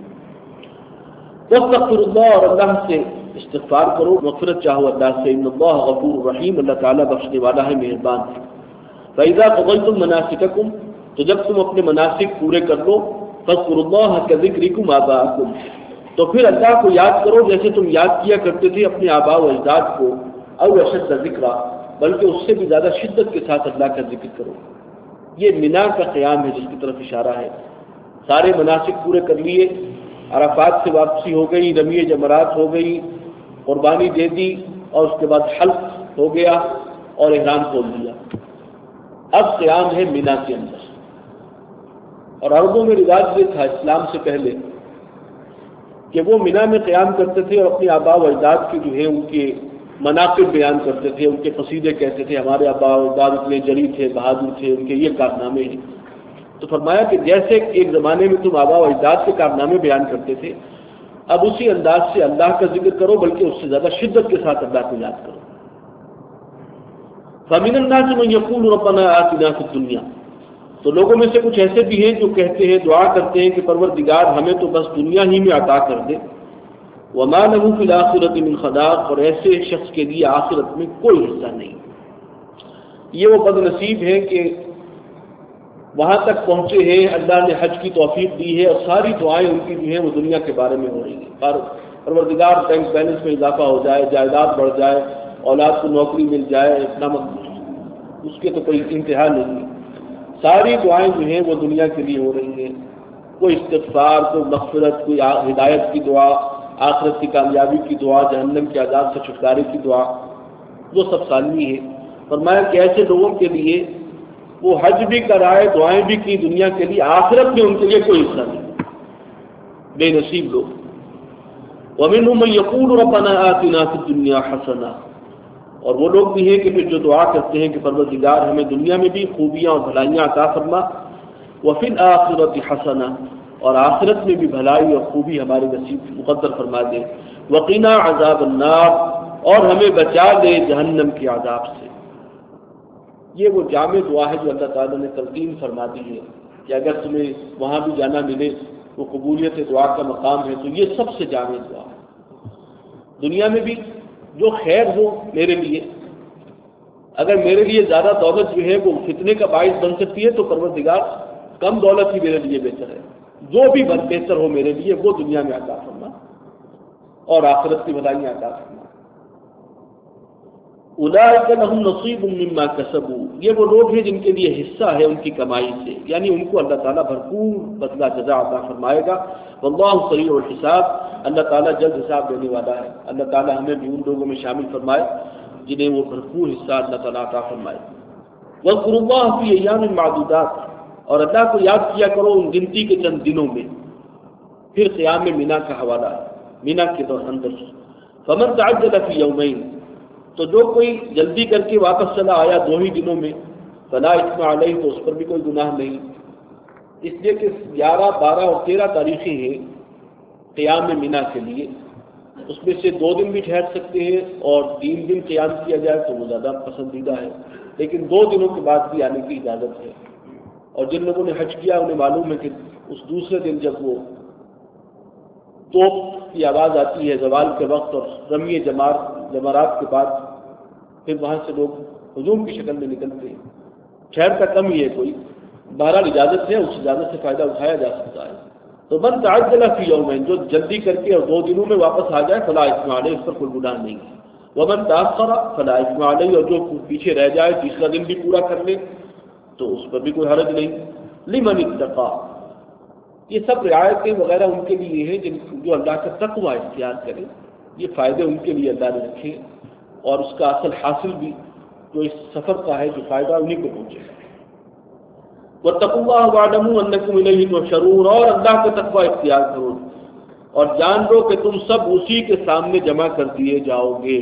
Speaker 1: واستغفر اللہ، اور اللہ سے استغفار کرو، مغفرت چاہو اللہ سے. ان اللہ غفور رحیم، اللہ تعالیٰ بخشنے والا ہے، مہربان ہے. فَإِذَا قَضَيْتُم مَّنَاسِكَكُمْ، تو جب تم اپنے مناسک پورے کر لو، فاذكروا الله كذكركم آباءكم، تو پھر اللہ کو یاد کرو جیسے تم یاد کیا کرتے تھے اپنے آباء و اجداد کو. او اشد ذکرا، بلکہ اس سے بھی زیادہ شدت کے ساتھ اللہ کا ذکر کرو. یہ مینا کا قیام ہے جس کی طرف اشارہ ہے. سارے مناسک پورے کر لیے، عرفات سے واپسی ہو گئی، رمی جمرات ہو گئی، قربانی دے دی، اور اس کے بعد حلق ہو گیا اور احرام کھول دیا. اب قیام ہے مینا کے اندر. اور عربوں میں رواج یہ تھا اسلام سے پہلے کہ وہ مینا میں قیام کرتے تھے اور اپنے آباء و اجداد کی جو ہے ان کے مناقب بیان کرتے تھے، ان کے قصیدے کہتے تھے. ہمارے آباء و اجداد اتنے جری تھے، بہادر تھے، ان کے یہ کارنامے ہیں. تو فرمایا کہ جیسے ایک زمانے میں تم آباء و اجداد کے کارنامے بیان کرتے تھے، اب اسی انداز سے اللہ کا ذکر کرو، بلکہ اس سے زیادہ شدت کے ساتھ اللہ کو یاد کرو۔ فَمِنَ النَّاسِ مَن يَقُولُ رَبَّنَا آتِنَا فِي الدُّنْيَا، تو لوگوں میں سے کچھ ایسے بھی ہیں جو کہتے ہیں، دعا کرتے ہیں کہ پروردگار ہمیں تو بس دنیا ہی میں عطا کر دے، وَمَا لَهُ فِي الْآخِرَةِ مِنْ خَلَاقٍ، اور ایسے شخص کے لیے آخرت میں کوئی حصہ نہیں۔ یہ وہ بد نصیب ہیں کہ وہاں تک پہنچے ہیں، اللہ نے حج کی توفیق دی ہے اور ساری دعائیں ان کی جو ہیں وہ دنیا کے بارے میں ہو رہی ہیں، اور پروردگار بینک بیلنس میں اضافہ ہو جائے، جائیداد بڑھ جائے، اولاد کو نوکری مل جائے، اتنا اس کے تو کوئی انتہا نہیں۔ ساری دعائیں جو ہیں وہ دنیا کے لیے ہو رہی ہیں، کوئی استغفار، کوئی مغفرت، کوئی ہدایت کی دعا، آخرت کی کامیابی کی دعا، جہنم کے عذاب سے چھٹکارے کی دعا، وہ سب ثانوی ہے۔ فرمایا کہ ایسے لوگوں کے لیے وہ حج بھی کرائے، دعائیں بھی کی دنیا کے لیے، آخرت میں ان کے لیے کوئی حصہ نہیں، بے نصیب لوگ۔ وَمِنْهُمْ مَن يَقُولُ رَبَّنَا آتِنَا فِي الدُّنْيَا حَسَنَةً، اور وہ لوگ بھی ہیں کہ پھر جو دعا کرتے ہیں کہ پروردگار ہمیں دنیا میں بھی خوبیاں اور بھلائیاں عطا فرما، وَفِي الْآخِرَةِ حَسَنَةً، اور آخرت میں بھی بھلائی اور خوبی ہمارے نصیب مقدر فرما دے، وَقِنَا عَذَابَ النَّارِ، اور ہمیں بچا دے جہنم کے عذاب سے۔ یہ وہ جامع دعا ہے جو اللہ تعالیٰ نے تلقین فرما دی ہے کہ اگر تمہیں وہاں بھی جانا ملے، وہ قبولیت دعا کا مقام ہے، تو یہ سب سے جامع دعا ہے۔ دنیا میں بھی جو خیر ہو میرے لیے، اگر میرے لیے زیادہ دولت جو ہے وہ فتنے کا باعث بن سکتی ہے، تو پروردگار کم دولت ہی میرے لیے بہتر ہے۔ جو بھی بہتر ہو میرے لیے وہ دنیا میں عطا فرما اور آخرت کی بھلائیاں عطا فرما۔ اولئک لہم نصیب مما کسبوا، یہ وہ لوگ ہیں جن کے لیے حصہ ہے ان کی کمائی سے، یعنی ان کو اللہ تعالیٰ بھرپور بدلہ جزا عطا فرمائے گا۔ واللہ سریع الحساب، اللہ تعالیٰ جلد حساب دینے والا ہے۔ اللہ تعالیٰ ہمیں بھی ان لوگوں میں شامل فرمائے جنہیں وہ بھرپور حصہ اللہ تعالیٰ عطا فرمائے۔ واذکروا اللہ فی ایام معدودات، اور اللہ کو یاد کیا کرو ان گنتی کے چند دنوں میں۔ پھر قیام مینا کا حوالہ ہے، مینا کے دور اندر فمن تعجل فی یومین، تو جو کوئی جلدی کر کے واپس چلا آیا دو ہی دنوں میں، فلا اثم علیہ، تو اس پر بھی کوئی گناہ نہیں۔ اس لیے کہ گیارہ، بارہ اور تیرہ تاریخیں ہیں قیام مینا کے لیے، اس میں سے دو دن بھی ٹھہر سکتے ہیں اور تین دن قیام کیا جائے تو وہ زیادہ پسندیدہ ہے، لیکن دو دنوں کے بعد بھی آنے کی اجازت ہے۔ اور جن لوگوں نے حج کیا انہیں معلوم ہے کہ اس دوسرے دن جب وہ توپ کی آواز آتی ہے زوال کے وقت اور رمی جمار جمارات کے بعد، پھر وہاں سے لوگ ہجوم کی شکل میں نکلتے ہیں۔ شہر کا کم ہی ہے کوئی، بہرحال اجازت ہے، اس اجازت سے فائدہ اٹھایا جا سکتا ہے۔ تو من تعجل فی یومین، جو جلدی کر کے اور دو دنوں میں واپس آ جائے، فلا اثم علیہ، اس پر کوئی گناہ نہیں ہے۔ ومن تاخر فلا اثم علیہ، اور جو پیچھے رہ جائے تیسرا دن بھی پورا کر لے تو اس پر بھی کوئی حرج نہیں۔ لمن اتقى، یہ سب رعایتیں وغیرہ ان کے لیے ہیں جن جو اللہ کا تقوی اختیار کرے، یہ فائدے ان کے لیے اللہ نے رکھے، اور اس کا اصل حاصل بھی جو اس سفر کا ہے، جو فائدہ انہیں کو پہنچے گا۔ واتقوا اللہ واعلموا انکم الیہ تحشرون، اور اللہ کا تقوی اختیار کرو اور جان لو کہ تم سب اسی کے سامنے جمع کر دیے جاؤ گے۔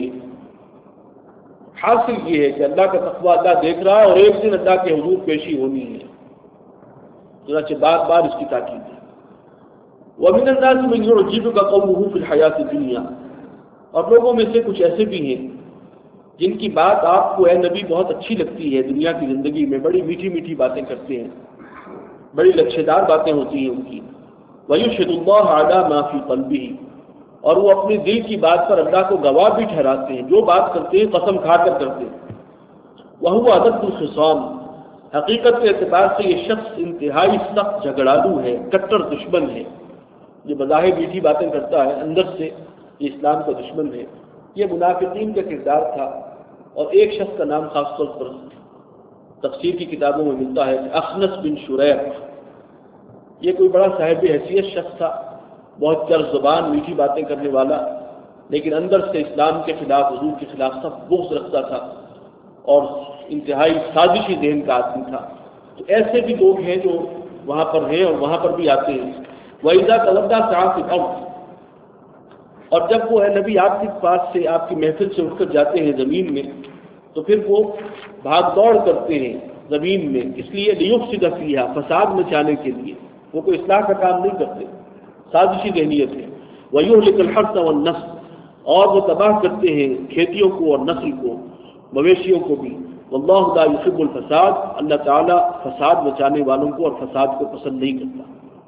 Speaker 1: حاصل یہ ہے کہ اللہ کا تقوی اللہ دیکھ رہا ہے اور ایک دن اللہ کے حضور پیشی ہونی ہے، چنانچہ بار بار اس کی تاکید ہے۔ وَمِنَ النَّاسِ مَن يُعْجِبُكَ قَوْلُهُ فِي الْحَيَاةِ الدُّنْيَا، اور لوگوں میں سے کچھ ایسے بھی ہیں جن کی بات آپ کو اے نبی بہت اچھی لگتی ہے، دنیا کی زندگی میں بڑی میٹھی میٹھی باتیں کرتے ہیں، بڑی لچھے دار باتیں ہوتی ہیں ان کی۔ وَيُشْهِدُ اللَّهَ عَلَى مَا فِي قَلْبِهِ، اور وہ اپنے دل کی بات پر اللہ کو گواہ بھی ٹھہراتے ہیں، جو بات کرتے ہیں قسم کھا کر کرتے ہیں۔ وَهُوَ أَدَدُّ الْخِصَامِ، حقیقت کے اعتبار سے یہ شخص انتہائی سخت جھگڑالو ہے، کٹر دشمن ہے۔ یہ بظاہر میٹھی باتیں کرتا ہے، اندر سے یہ اسلام کا دشمن ہے۔ یہ منافقین کا کردار تھا، اور ایک شخص کا نام خاص طور پر تفسیر کی کتابوں میں ملتا ہے، اخنس بن شریح۔ یہ کوئی بڑا صاحب حیثیت شخص تھا، بہت چرب زبان، میٹھی باتیں کرنے والا، لیکن اندر سے اسلام کے خلاف، حضور کے خلاف سب بغض رکھتا تھا اور انتہائی سازشی ذہن کا آدمی تھا۔ تو ایسے بھی لوگ ہیں جو وہاں پر ہیں اور وہاں پر بھی آتے ہیں۔ وَإِذَا تَوَلَّىٰ سَعَىٰ فِي الْأَرْضِ، اور جب وہ ہے نبی آپ کے پاس سے، آپ کی محفل سے اٹھ کر جاتے ہیں زمین میں، تو پھر وہ بھاگ دوڑ کرتے ہیں زمین میں، اس لیے لیفسد فیہا، فساد مچانے کے لیے، وہ کوئی اصلاح کا کام نہیں کرتے، سازشی ذہنیت ہے۔ وَيُهْلِكُ الْحَرْثَ وَالنَّسْلَ، اور وہ تباہ کرتے ہیں کھیتیوں کو اور نسل کو، مویشیوں کو بھی۔ واللہ لا يحب الفساد، اللہ تعالیٰ فساد مچانے والوں کو اور فساد کو پسند نہیں کرتا۔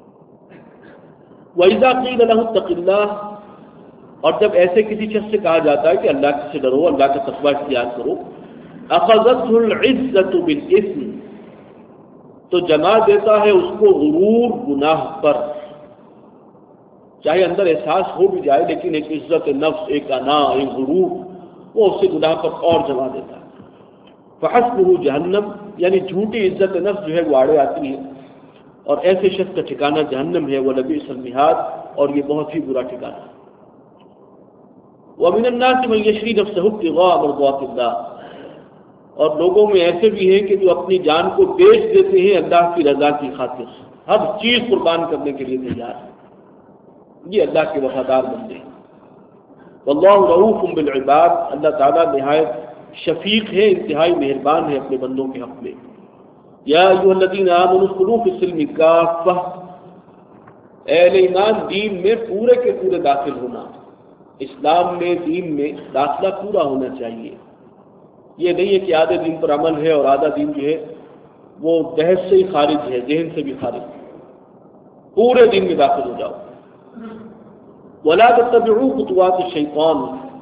Speaker 1: وَإِذَا قِيلَ لَهُ اتَّقِ اللَّهَ، اور جب ایسے کسی شخص سے کہا جاتا ہے کہ اللہ سے ڈرو، اللہ کا تقوی اختیار کرو، أَخَذَتْهُ الْعِزَّةُ بِالْإِثْمِ، تو جما دیتا ہے اس کو غرور گناہ پر، چاہے اندر احساس ہو بھی جائے لیکن ایک عزت نفس، ایک انا، ایک غرور، وہ اس سے گناہ پر اور جما دیتا ہے۔ فحسبہ جہنم، یعنی جھوٹی عزت نفس جو ہے وہ آڑے آتی ہے، اور ایسے شخص کا ٹھکانہ جہنم ہے، وَلَبِئْسَ الْمِہَادُ، اور یہ بہت ہی برا ٹھکانہ ہے۔ وَمِنَ النَّاسِ مَن يَشْرِي نَفْسَهُ ابْتِغَاءَ مَرْضَاتِ اللَّهِ، اور لوگوں میں ایسے بھی ہیں کہ جو اپنی جان کو بیچ دیتے ہیں اللہ کی رضا کی خاطر، ہر چیز قربان کرنے کے لیے تیار ہے، یہ اللہ کے وفادار بندے ہیں۔ واللہ رؤوف بالعباد، اللہ تعالیٰ نہایت شفیق ہے، انتہائی مہربان ہے اپنے بندوں کے حق میں۔ یا ایھا الذین آمنوا ادخلوا فی السلم کافہ، اے اہل ایمان دین میں پورے کے پورے داخل ہونا، اسلام میں دین میں داخلہ پورا ہونا چاہیے۔ یہ نہیں ہے کہ آدھے دین پر عمل ہے اور آدھا دین جو ہے وہ بحث سے ہی خارج ہے، ذہن سے بھی خارج ہے، پورے دین میں داخل ہو جاؤ۔ وَلَا تَتَّبِعُوا خُطُوَاتِ الشَّيْطَانِ،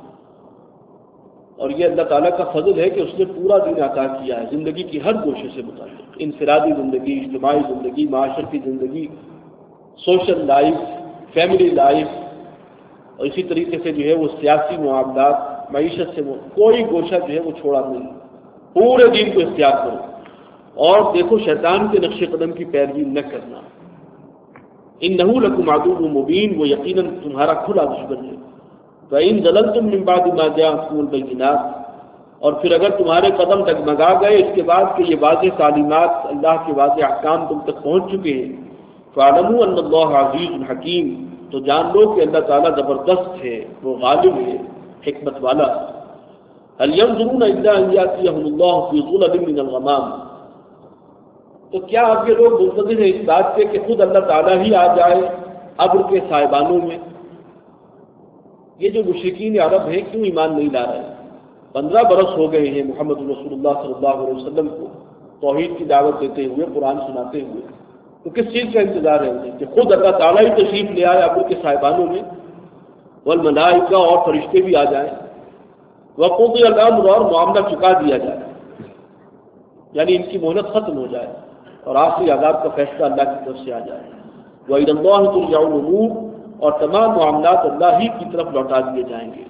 Speaker 1: اور یہ اللہ تعالیٰ کا فضل ہے کہ اس نے پورا دین عطا کیا ہے زندگی کی ہر گوشے سے متعلق، انفرادی زندگی، اجتماعی زندگی، معاشرتی زندگی، سوشل لائف، فیملی لائف، اور اسی طریقے سے جو ہے وہ سیاسی معاملات، معیشت سے کوئی گوشہ جو ہے وہ چھوڑا نہیں، پورے دین کو اختیار کرو، اور دیکھو شیطان کے نقش قدم کی پیروی نہ کرنا، انہ لکم عدو مبین، وہ یقیناً تمہارا کھلا دشمن ہے۔ فإن ضللتم من بعد ما جاءتكم البينات، اور پھر اگر تمہارے قدم ڈگمگا گئے اس کے بعد کہ یہ واضح تعلیمات، اللہ کے واضح احکام تم تک پہنچ چکے ہیں، فاعلموا ان اللہ عزیز حکیم، تو جان لو کہ اللہ تعالیٰ زبردست ہے، وہ غالب ہے، حکمت والا۔ هل ينظرون الا ان ياتيهم الله في ظلل من الغمام، تو کیا اب یہ لوگ منتظر ہیں اس بات کے کہ خود اللہ تعالیٰ ہی آ جائے ابر کے سائبانوں میں؟ یہ جو مشرکین عرب ہیں کیوں ایمان نہیں لا رہے؟ پندرہ برس ہو گئے ہیں محمد رسول اللہ صلی اللہ علیہ وسلم کو توحید کی دعوت دیتے ہوئے، قرآن سناتے ہوئے، تو کس چیز کا انتظار ہے انہیں کہ خود اللہ تعالیٰ ہی تشریف لے آئے ابر کے سائبانوں میں، والملائکہ اور فرشتے بھی آ جائیں، وقضی الامر، اور معاملہ چکا دیا جائے، یعنی ان کی مہلت ختم ہو جائے اور آخری عذاب کا فیصلہ اللہ کی طرف سے آ جائے۔ وَإِلَى اللَّهِ تُرْجَعُ الْأُمُورُ، اور تمام معاملات اللہ ہی کی طرف لوٹا دیے جائیں گے۔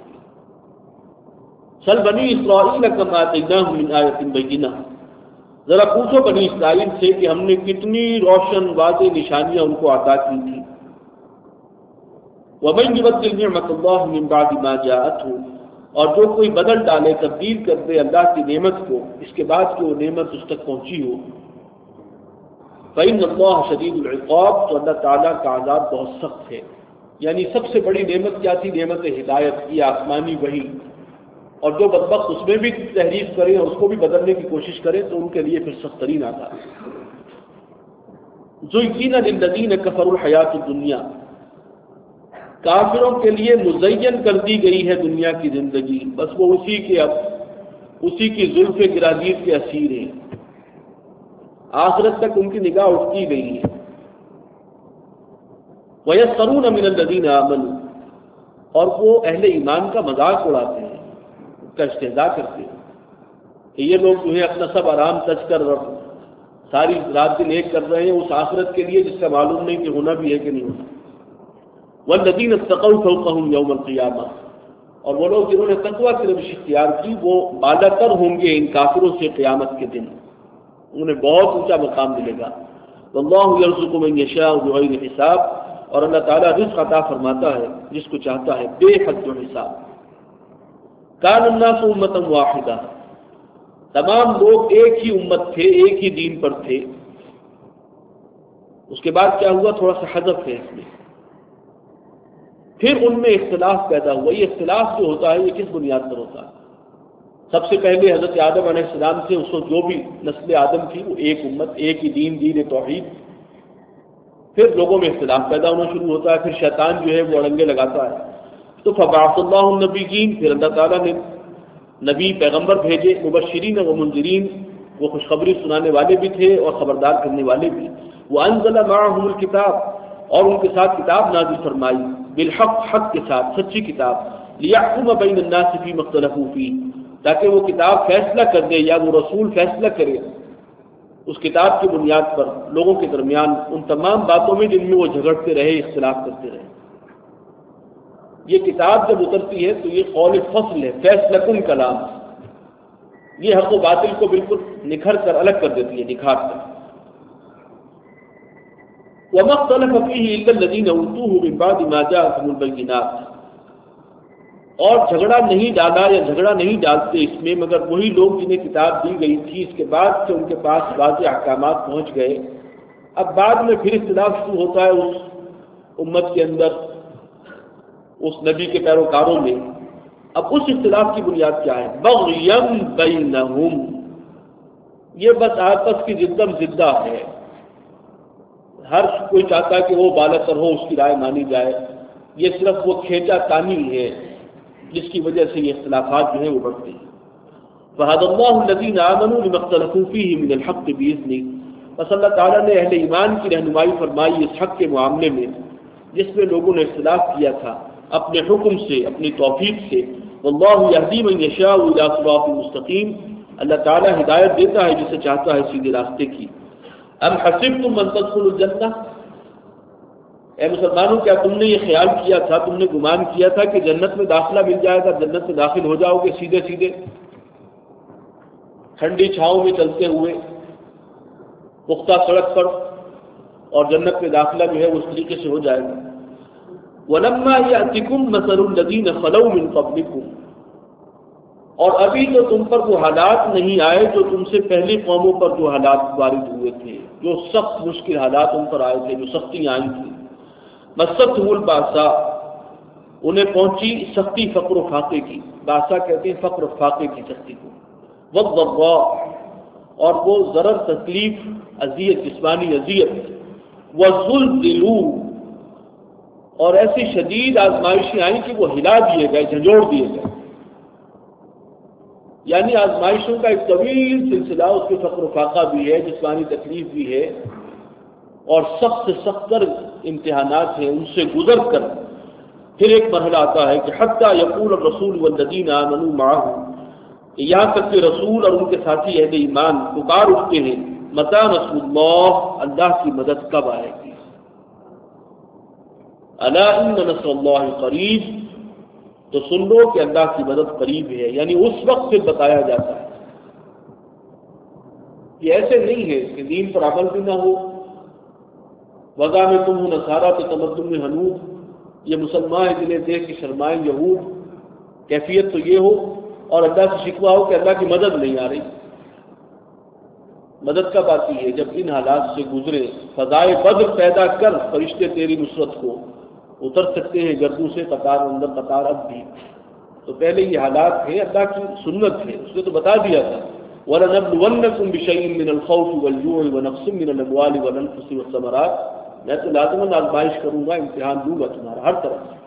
Speaker 1: سل بنی اسرائیل کما آتیناہم من آیۃ بینہ، ذرا پوچھو بنی اسرائیل سے کہ ہم نے کتنی روشن واضح نشانیاں ان کو عطا کی تھیں۔ وَمَن يُبَدِّلْ نِعْمَتَ اللَّهِ مِن بَعْدِ مَا جَاءَتْهُ، اور جو کوئی بدل ڈالے، تبدیل کر دے اللہ کی نعمت کو اس کے بعد کہ وہ نعمت اس تک پہنچی ہو، فَإِنَّ اللَّهَ شَدِيدُ الْعِقَابِ، تو اللہ تعالیٰ کا عذاب بہت سخت ہے۔ یعنی سب سے بڑی نعمت کیا تھی؟ نعمت ہدایت کی، آسمانی وحی، اور جو بدبخت اس میں بھی تحریف کرے اور اس کو بھی بدلنے کی کوشش کرے تو ان کے لیے پھر سخت ترین عذاب۔ زُيِّنَ لِلَّذِينَ كَفَرُوا الْحَيَاةُ الدُّنْيَا، کافروں کے لیے مزین کر دی گئی ہے دنیا کی زندگی، بس وہ اسی کے اب اسی کی زلف گراگیر کے اسیر ہیں، آخرت تک ان کی نگاہ اٹھتی گئی ہے۔ وَيَسْخَرُونَ مِنَ الَّذِينَ آمَنُوا، اور وہ اہل ایمان کا مذاق اڑاتے ہیں، ان کا استہزاء کرتے ہیں کہ یہ لوگ جو ہے اپنا سب آرام تج کر ساری رات دن ایک کر رہے ہیں اس آخرت کے لیے جس کا معلوم نہیں کہ ہونا بھی ہے کہ نہیں ہونا۔ وَالَّذِينَ اتَّقَوْا فَوْقَهُمْ يَوْمَ الْقِيَامَةِ، اور وہ لوگ جنہوں نے تقویٰ کی روش اختیار کی وہ بالا تر ہوں گے ان کافروں سے قیامت کے دن، انہیں بہت اونچا مقام ملے گا۔ وَاللَّهُ يَرْزُقُ مَن يَشَاءُ بِغَيْرِ حِسَابٍ، اور اللہ تعالیٰ رزق عطا فرماتا ہے جس کو چاہتا ہے بے حد و حساب۔ کان الناس امۃ واحدہ، تمام لوگ ایک ہی امت تھے، ایک ہی دین پر تھے۔ اس کے بعد کیا ہوا؟ تھوڑا سا حذف ہے اس میں، پھر ان میں اختلاف پیدا ہوا۔ یہ اختلاف جو ہوتا ہے یہ کس بنیاد پر ہوتا ہے؟ سب سے پہلے حضرت آدم علیہ السلام سے اس وقت جو بھی نسل آدم تھی وہ ایک امت، ایک ہی دین، دین توحید. پھر لوگوں میں اختلاف پیدا ہونا شروع ہوتا ہے، پھر شیطان جو ہے وہ اڑنگے لگاتا ہے. تو فبعث اللہ النبیین، پھر اللہ تعالیٰ نے نبی پیغمبر بھیجے، مبشرین و منذرین، وہ خوشخبری سنانے والے بھی تھے اور خبردار کرنے والے بھی. وانزل معهم الکتاب، اور ان کے ساتھ کتاب نازل فرمائی، بالحق، حق کے ساتھ، سچی کتاب. لیحکم بین الناس فیما اختلفوا فیہ، تاکہ وہ کتاب فیصلہ کر دے یا وہ رسول فیصلہ کرے اس کتاب کی بنیاد پر لوگوں کے درمیان ان تمام باتوں میں جن میں وہ جھگڑتے رہے، اختلاف کرتے رہے. یہ کتاب جب اترتی ہے تو یہ قول فصل ہے، فیصلہ کن کلام. یہ حق و باطل کو بالکل نکھر کر الگ کر دیتی ہے، نکھار کر. وما اختلف فيه الا الذين اوتوه من بعد ما جاءتهم البينات، اور جھگڑا نہیں ڈالا یا جھگڑا نہیں ڈالتے اس میں مگر وہی لوگ جنہیں کتاب دی گئی تھی اس کے بعد کہ ان کے پاس واضح احکامات پہنچ گئے. اب بعد میں پھر اختلاف شروع ہوتا ہے اس امت کے اندر، اس نبی کے پیروکاروں میں. اب اس اختلاف کی بنیاد کیا ہے؟ بغیم بینہم، یہ بس آپس کی زدم زدہ ہے. ہر کوئی چاہتا ہے کہ وہ بالاتر ہو، اس کی رائے مانی جائے. یہ صرف وہ کھینچا تانی ہے جس کی وجہ سے یہ اختلافات جو ہیں وہ بڑھتے ہیں. فَهَدَى اللَّهُ الَّذِينَ آمَنُوا لِمَا اخْتَلَفُوا فِيهِ مِنَ الْحَقِّ بِإِذْنِهِ، بس اللہ تعالیٰ نے اہل ایمان کی رہنمائی فرمائی اس حق کے معاملے میں جس میں لوگوں نے اختلاف کیا تھا، اپنے حکم سے، اپنی توفیق سے. وَاللَّهُ يَهْدِي مَن يَشَاءُ إِلَى صِرَاطٍ مُسْتَقِيمٍ، اللہ تعالیٰ ہدایت دیتا ہے جسے چاہتا ہے سیدھے راستے کی. ام حسبتم ان تدخلوا الجنہ، اے مسلمانوں کیا تم نے یہ خیال کیا تھا، تم نے گمان کیا تھا کہ جنت میں داخلہ مل جائے گا، جنت میں داخل ہو جاؤ گے سیدھے سیدھے ٹھنڈی چھاؤں میں چلتے ہوئے پختہ سڑک پر، اور جنت میں داخلہ جو ہے اس طریقے سے ہو جائے گا. وَلَمَّا يَأْتِكُمْ مَثَلُ الَّذِينَ خَلَوْا مِن قَبْلِكُمْ، اور ابھی تو تم پر وہ حالات نہیں آئے جو تم سے پہلی قوموں پر جو حالات وارد ہوئے تھے، جو سخت مشکل حالات ان پر آئے تھے، جو سختیاں آئی تھیں. مَسَّتْهُمُ الْبَأْسَاءُ، انہیں پہنچی سختی فقر و فاقے کی. باسا کہتے ہیں فقر و فاقے کی سختی کو. وَالضَّرَّاءُ، اور وہ ضرر، تکلیف، اذیت، جسمانی اذیت. وَزُلْزِلُوا، اور ایسی شدید آزمائشیں آئیں کہ وہ ہلا دیے گئے، جھنجھوڑ دیے گئے. یعنی آزمائشوں کا ایک طویل سلسلہ، اس کے فقر و فاقہ بھی ہے، جسمانی تکلیف بھی ہے، اور سخت سے سخت تر امتحانات ہیں. ان سے گزر کر پھر ایک مرحلہ آتا ہے کہ حتیٰ یقول الرسول والذین آمنوا معہ، یہاں تک کہ رسول اور ان کے ساتھی اہل ایمان پکار اٹھتے ہیں متی نصر اللہ، اللہ کی مدد کب آئے گی. الا ان نصر اللہ قریب، تو سن لو کہ اللہ کی مدد قریب ہے. یعنی اس وقت پھر بتایا جاتا ہے کہ ایسے نہیں ہے کہ دین پر عمل بھی نہ ہو. وضع میں تم ہو نصارہ تو تمدن میں حنود، یہ مسلمان ہیں جنہیں دیکھ کے شرمائیں یہود. کیفیت تو یہ ہو اور اللہ سے شکوہ ہو کہ اللہ کی مدد نہیں آ رہی. مدد کب آتی ہے؟ جب ان حالات سے گزرے. فضائے بدر پیدا کر فرشتے تیری نصرت کو اتر سکتے ہیں گردوں سے قطار اندر قطار. اب بھی تو پہلے یہ حالات ہیں، اللہ کی سنت ہے، اس نے تو بتا دیا تھا وَلَنَبْلُوَنَّكُمْ بِشَيْءٍ مِّنَ الْخَوْفِ وَالْجُوعِ وَنَقْصٍ مِّنَ الْأَمْوَالِ وَالْأَنفُسِ وَالثَّمَرَاتِ، میں تو لازماً آزمائش کروں گا، امتحان دوں گا تمہارا ہر طرف سے.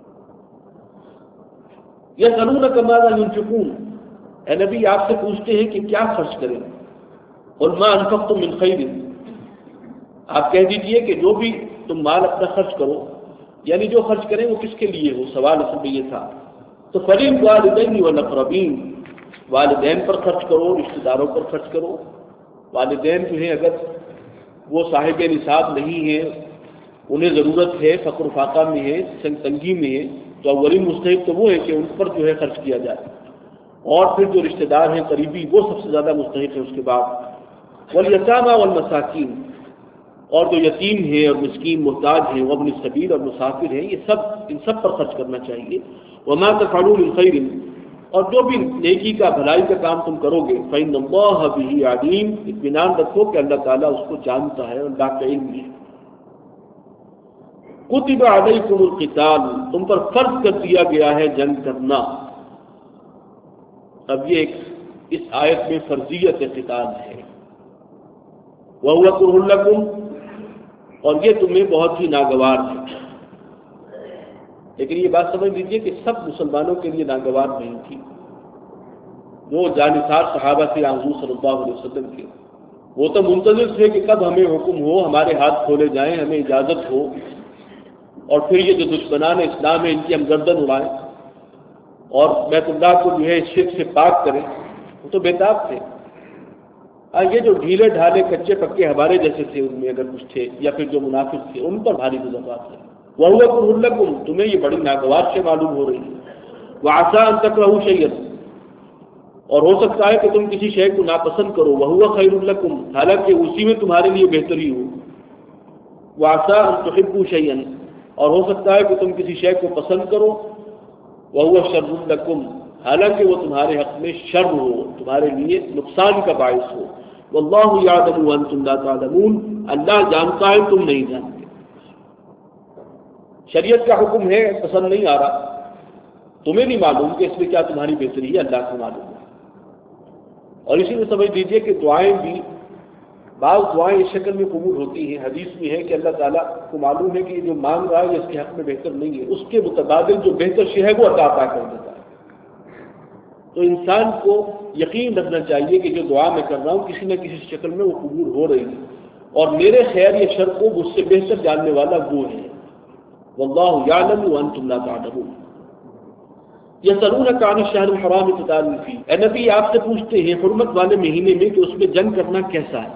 Speaker 1: يَسْأَلُونَكَ مَاذَا يُنْفِقُونَ، اے نبی آپ سے پوچھتے ہیں کہ کیا خرچ کریں. قُلْ مَا أَنفَقْتُم مِّن خَيْرٍ، آپ کہہ دیجئے کہ جو بھی تم مال اپنا خرچ کرو، یعنی جو خرچ کریں وہ کس کے لیے ہو. سوال اصل میں یہ تھا. تو فَلِلْوَالِدَيْنِ وَالْأَقْرَبِينَ، والدین پر خرچ کرو، رشتہ داروں پر خرچ کرو. والدین جو ہیں اگر وہ صاحب نصاب نہیں ہیں، انہیں ضرورت ہے، فقر و فاقہ میں ہے، سنگ تنگی میں ہے، تو اولین مستحق تو وہ ہے کہ ان پر جو ہے خرچ کیا جائے. اور پھر جو رشتہ دار ہیں قریبی وہ سب سے زیادہ مستحق ہے اس کے بعد. والیتامی والمساکین، اور جو یتیم ہیں اور مسکین محتاج ہیں، وابن السبیل اور مسافر ہیں، یہ سب ان سب پر خرچ کرنا چاہیے. وما تفعلوا من خیر، اور جو بھی نیکی کا بھلائی کا کام تم کرو گے فإن اللہ بہ علیم، اطمینان رکھو کہ اللہ تعالیٰ اس کو جانتا ہے، اللہ کا علم ہے. کتب علیکم القتال، تم پر فرض کر دیا گیا ہے جنگ کرنا. اب یہ ایک اس آیت میں فرضیت قتال ہے، وَهُوَ كُرْهٌ لَكُمْ، اور یہ تمہیں بہت ہی ناگوار ہے۔ لیکن یہ بات سمجھ لیجیے کہ سب مسلمانوں کے لیے ناگوار نہیں تھی۔ وہ جانثار صحابہ تھے حضور صلی اللہ علیہ وسلم کے، وہ تو منتظر تھے کہ کب ہمیں حکم ہو، ہمارے ہاتھ کھولے جائیں، ہمیں اجازت ہو، اور پھر یہ جو دشمنان اسلام ہے ان کی ہم گردن اڑائیں اور بیت اللہ کو جو ہے اس شرک سے پاک کریں۔ وہ تو بےتاب تھے۔ یہ جو ڈھیلے ڈھالے کچے پکے ہمارے جیسے تھے، ان میں اگر کچھ تھے یا پھر جو منافق تھے، ان پر بھاری گزرات ہے۔ وَهُوَ كُرْهٌ لَكُمْ، تمہیں یہ بڑی ناگوار سے معلوم ہو رہی ہے۔ وَعَسَىٰ أَن تَكْرَهُوا شَيْئًا، اور ہو سکتا ہے کہ تم کسی شے کو ناپسند کرو۔ وَهُوَ خَيْرٌ لَكُمْ، حالانکہ اسی میں تمہارے لیے بہتری ہو۔ وَعَسَىٰ أَن تُحِبُّوا شَيْئًا، اور ہو سکتا ہے کہ تم کسی شے کو پسند کرو۔ وَهُوَ شَرٌّ لَكُمْ، حالانکہ وہ تمہارے حق میں شر ہو، تمہارے لیے نقصان کا باعث ہو۔ وَاللَّهُ يَعْلَمُ وَأَنْتُمْ لَا تَعْلَمُونَ، اللہ جانتا ہے تم نہیں جانتے۔ شریعت کا حکم ہے، پسند نہیں آ رہا، تمہیں نہیں معلوم کہ اس میں کیا تمہاری بہتری ہے، اللہ کو معلوم ہے۔ اور اسی میں سمجھ لیجیے کہ دعائیں بھی، بعض دعائیں اس شکل میں قبول ہوتی ہیں، حدیث میں ہے کہ اللہ تعالیٰ کو معلوم ہے کہ یہ جو مانگ رہا ہے اس کے حق میں بہتر نہیں ہے، اس کے متبادل جو بہتر شے ہے وہ عطا عطا کر دیتا ہے۔ تو انسان کو یقین رکھنا چاہیے کہ جو دعا میں کر رہا ہوں کسی نہ کسی شکل میں وہ قبول ہو رہی ہے، اور میرے خیر یا شر کو مجھ سے بہتر جاننے والا وہ ہے۔ واللہ یعلم وانتم لا تعلمون۔ یسألونک عن الشہر الحرام قتال فیہ، اے نبی آپ سے پوچھتے ہیں حرمت والے مہینے میں کہ اس میں جنگ کرنا کیسا ہے۔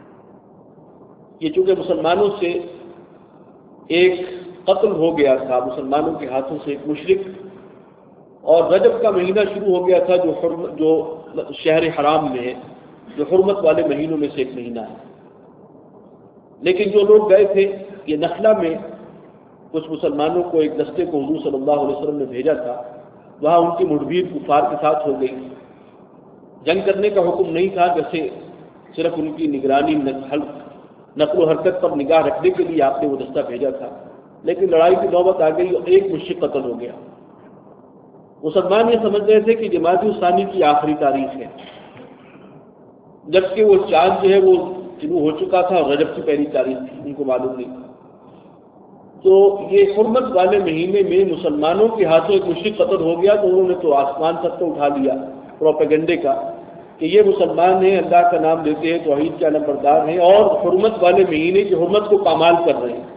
Speaker 1: یہ چونکہ مسلمانوں سے ایک قتل ہو گیا تھا، مسلمانوں کے ہاتھوں سے ایک مشرک، اور رجب کا مہینہ شروع ہو گیا تھا جو حرمت جو شہر حرام میں ہے، جو حرمت والے مہینوں میں سے ایک مہینہ ہے۔ لیکن جو لوگ گئے تھے، یہ نخلا میں کچھ مسلمانوں کو ایک دستے کو حضور صلی اللہ علیہ وسلم نے بھیجا تھا، وہاں ان کی مٹبھیر کفار کے ساتھ ہو گئی۔ جنگ کرنے کا حکم نہیں تھا، جیسے صرف ان کی نگرانی نقل و حرکت پر نگاہ رکھنے کے لیے آپ نے وہ دستہ بھیجا تھا، لیکن لڑائی کی نوبت آ گئی اور ایک مشرک قتل ہو گیا۔ مسلمان یہ سمجھ رہے تھے کہ جمادی الثانی کی آخری تاریخ ہے، جبکہ وہ چاند جو ہے وہ شروع ہو چکا تھا اور رجب کی پہلی تاریخ تھی، ان کو معلوم نہیں۔ تو یہ حرمت والے مہینے میں مسلمانوں کے ہاتھوں ایک مشرک قتل ہو گیا، تو انہوں نے تو آسمان تک تو اٹھا لیا پروپیگنڈے کا کہ یہ مسلمان ہیں، اللہ کا نام لیتے ہیں، توحید کے علمبردار ہیں، اور حرمت والے مہینے کی حرمت کو پامال کر رہے ہیں۔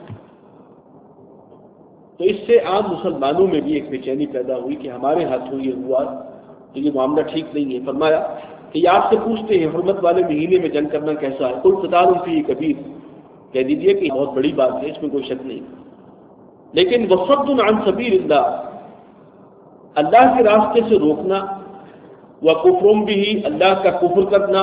Speaker 1: تو اس سے عام مسلمانوں میں بھی ایک بے چینی پیدا ہوئی کہ ہمارے ہاتھوں یہ ہوا تو یہ معاملہ ٹھیک نہیں ہے۔ فرمایا کہ یہ آپ سے پوچھتے ہیں حرمت والے مہینے میں جنگ کرنا کیسا ہے، قل قتال فیہ کبیر، کہہ دیجیے کہ بہت بڑی بات ہے، اس میں کوئی شک نہیں، لیکن وصد عن سبیل اللہ، اللہ کے راستے سے روکنا، وکفر بہ، اللہ کا کفر کرنا،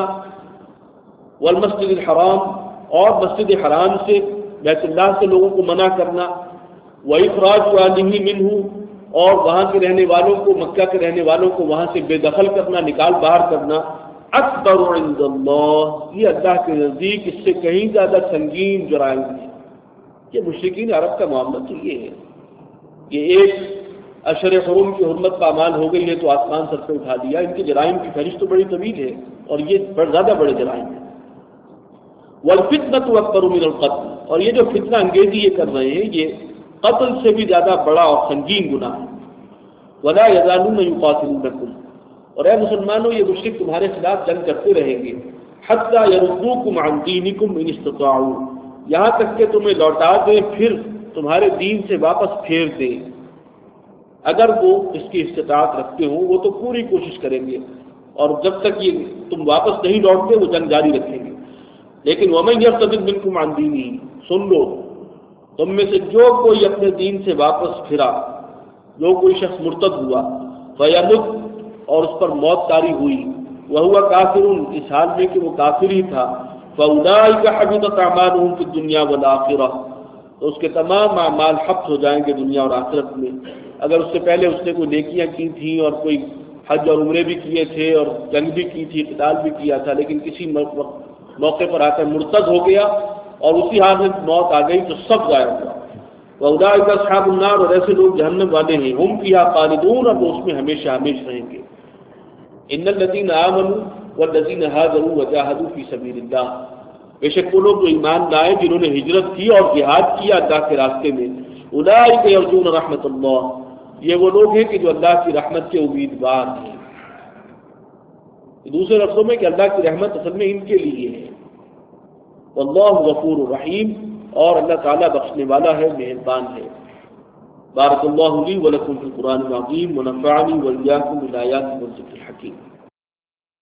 Speaker 1: والمسجد الحرام، اور مسجد حرام سے بیت اللہ سے لوگوں کو منع کرنا، وَإِخْرَاجُ أَهْلِهِ مِنْهُ، اور وہاں کے رہنے والوں کو، مکہ کے رہنے والوں کو وہاں سے بے دخل کرنا، نکال باہر کرنا، اکبر عند اللہ، یہ اللہ کے نزدیک اس سے کہیں زیادہ سنگین جرائم ہیں۔ یہ مشرکین عرب کا معاملہ تو یہ ہے، یہ ایک اشر حرم کی حرمت پامال ہو گئی ہے تو آسمان سر پہ اٹھا دیا، ان کے جرائم کی فہرست تو بڑی طویل ہے اور یہ زیادہ بڑے جرائم ہیں۔ وَالْفِتْنَةُ أَكْبَرُ مِنَ الْقَتْلِ، اور یہ جو فتنہ انگیزی یہ کر رہے ہیں یہ قتل سے بھی زیادہ بڑا اور سنگین گناہ ہے۔ وَلَا يَزَالُونَ يُقَاتِلُونَكُمْ، اور اے مسلمانوں یہ مشرک تمہارے خلاف جنگ کرتے رہیں گے، حَتَّى يَرُدُّوكُمْ عَنْ دِينِكُمْ إِنِ اسْتَطَاعُوا، یہاں تک کہ تمہیں لوٹا دیں، پھر تمہارے دین سے واپس پھیر دیں، اگر وہ اس کی استطاعت رکھتے ہوں وہ تو پوری کوشش کریں گے، اور جب تک یہ تم واپس نہیں لوٹتے وہ جنگ جاری رکھیں گے۔ لیکن وَمَنْ يَرْتَدِدْ مِنْكُمْ عَنْ دِينِهِ، سن لو تم میں سے جو کوئی اپنے دین سے واپس پھرا، جو کوئی شخص مرتد ہوا، فَيَمُتْ، اور اس پر موت طاری ہوئی، وَهُوَ كَافِرٌ، اس حال میں کہ وہ کافر ہی تھا، فَأُولَٰئِكَ حَبِطَتْ أَعْمَالُهُمْ فِي الدُّنْيَا وَالْآخِرَةِ، تو اس کے تمام اعمال حبط ہو جائیں گے دنیا اور آخرت میں۔ اگر اس سے پہلے اس نے کوئی نیکیاں کی تھیں اور کوئی حج اور عمرے بھی کیے تھے اور جنگ بھی کی تھی، قتال بھی کیا تھا، لیکن کسی موقع پر آ کر مرتد ہو گیا اور اسی حال میں موت آ گئی تو سب ضائع ہوا۔ وَأُولَٰئِكَ أَصْحَابُ النَّارِ، اور ایسے لوگ جہنم والے ہیں، ہم فیہا خالدون، اور وہ اس میں ہمیشہ ہمیشہ رہیں گے۔ ان الذین آمنوا والذین هاجروا وجاهدوا فی سبیل اللہ، بے شک وہ لوگ جو ایمان لائے جنہوں نے ہجرت کی اور جہاد کیا اللہ کے راستے میں، اولئک یرجون رحمت اللہ، یہ وہ لوگ ہیں کہ جو اللہ کی رحمت کے امیدوار ہیں۔ دوسرے لفظوں میں کہ اللہ کی رحمت اصل میں ان کے لیے ہے۔ واللہ غفور الرحیم، اور اللہ تعالیٰ بخشنے والا ہے، مہربان ہے۔ بارک اللہ لی ولکم فی القرآن العظیم ونفعنی وإیاکم بالآیات والذکر الحکیم۔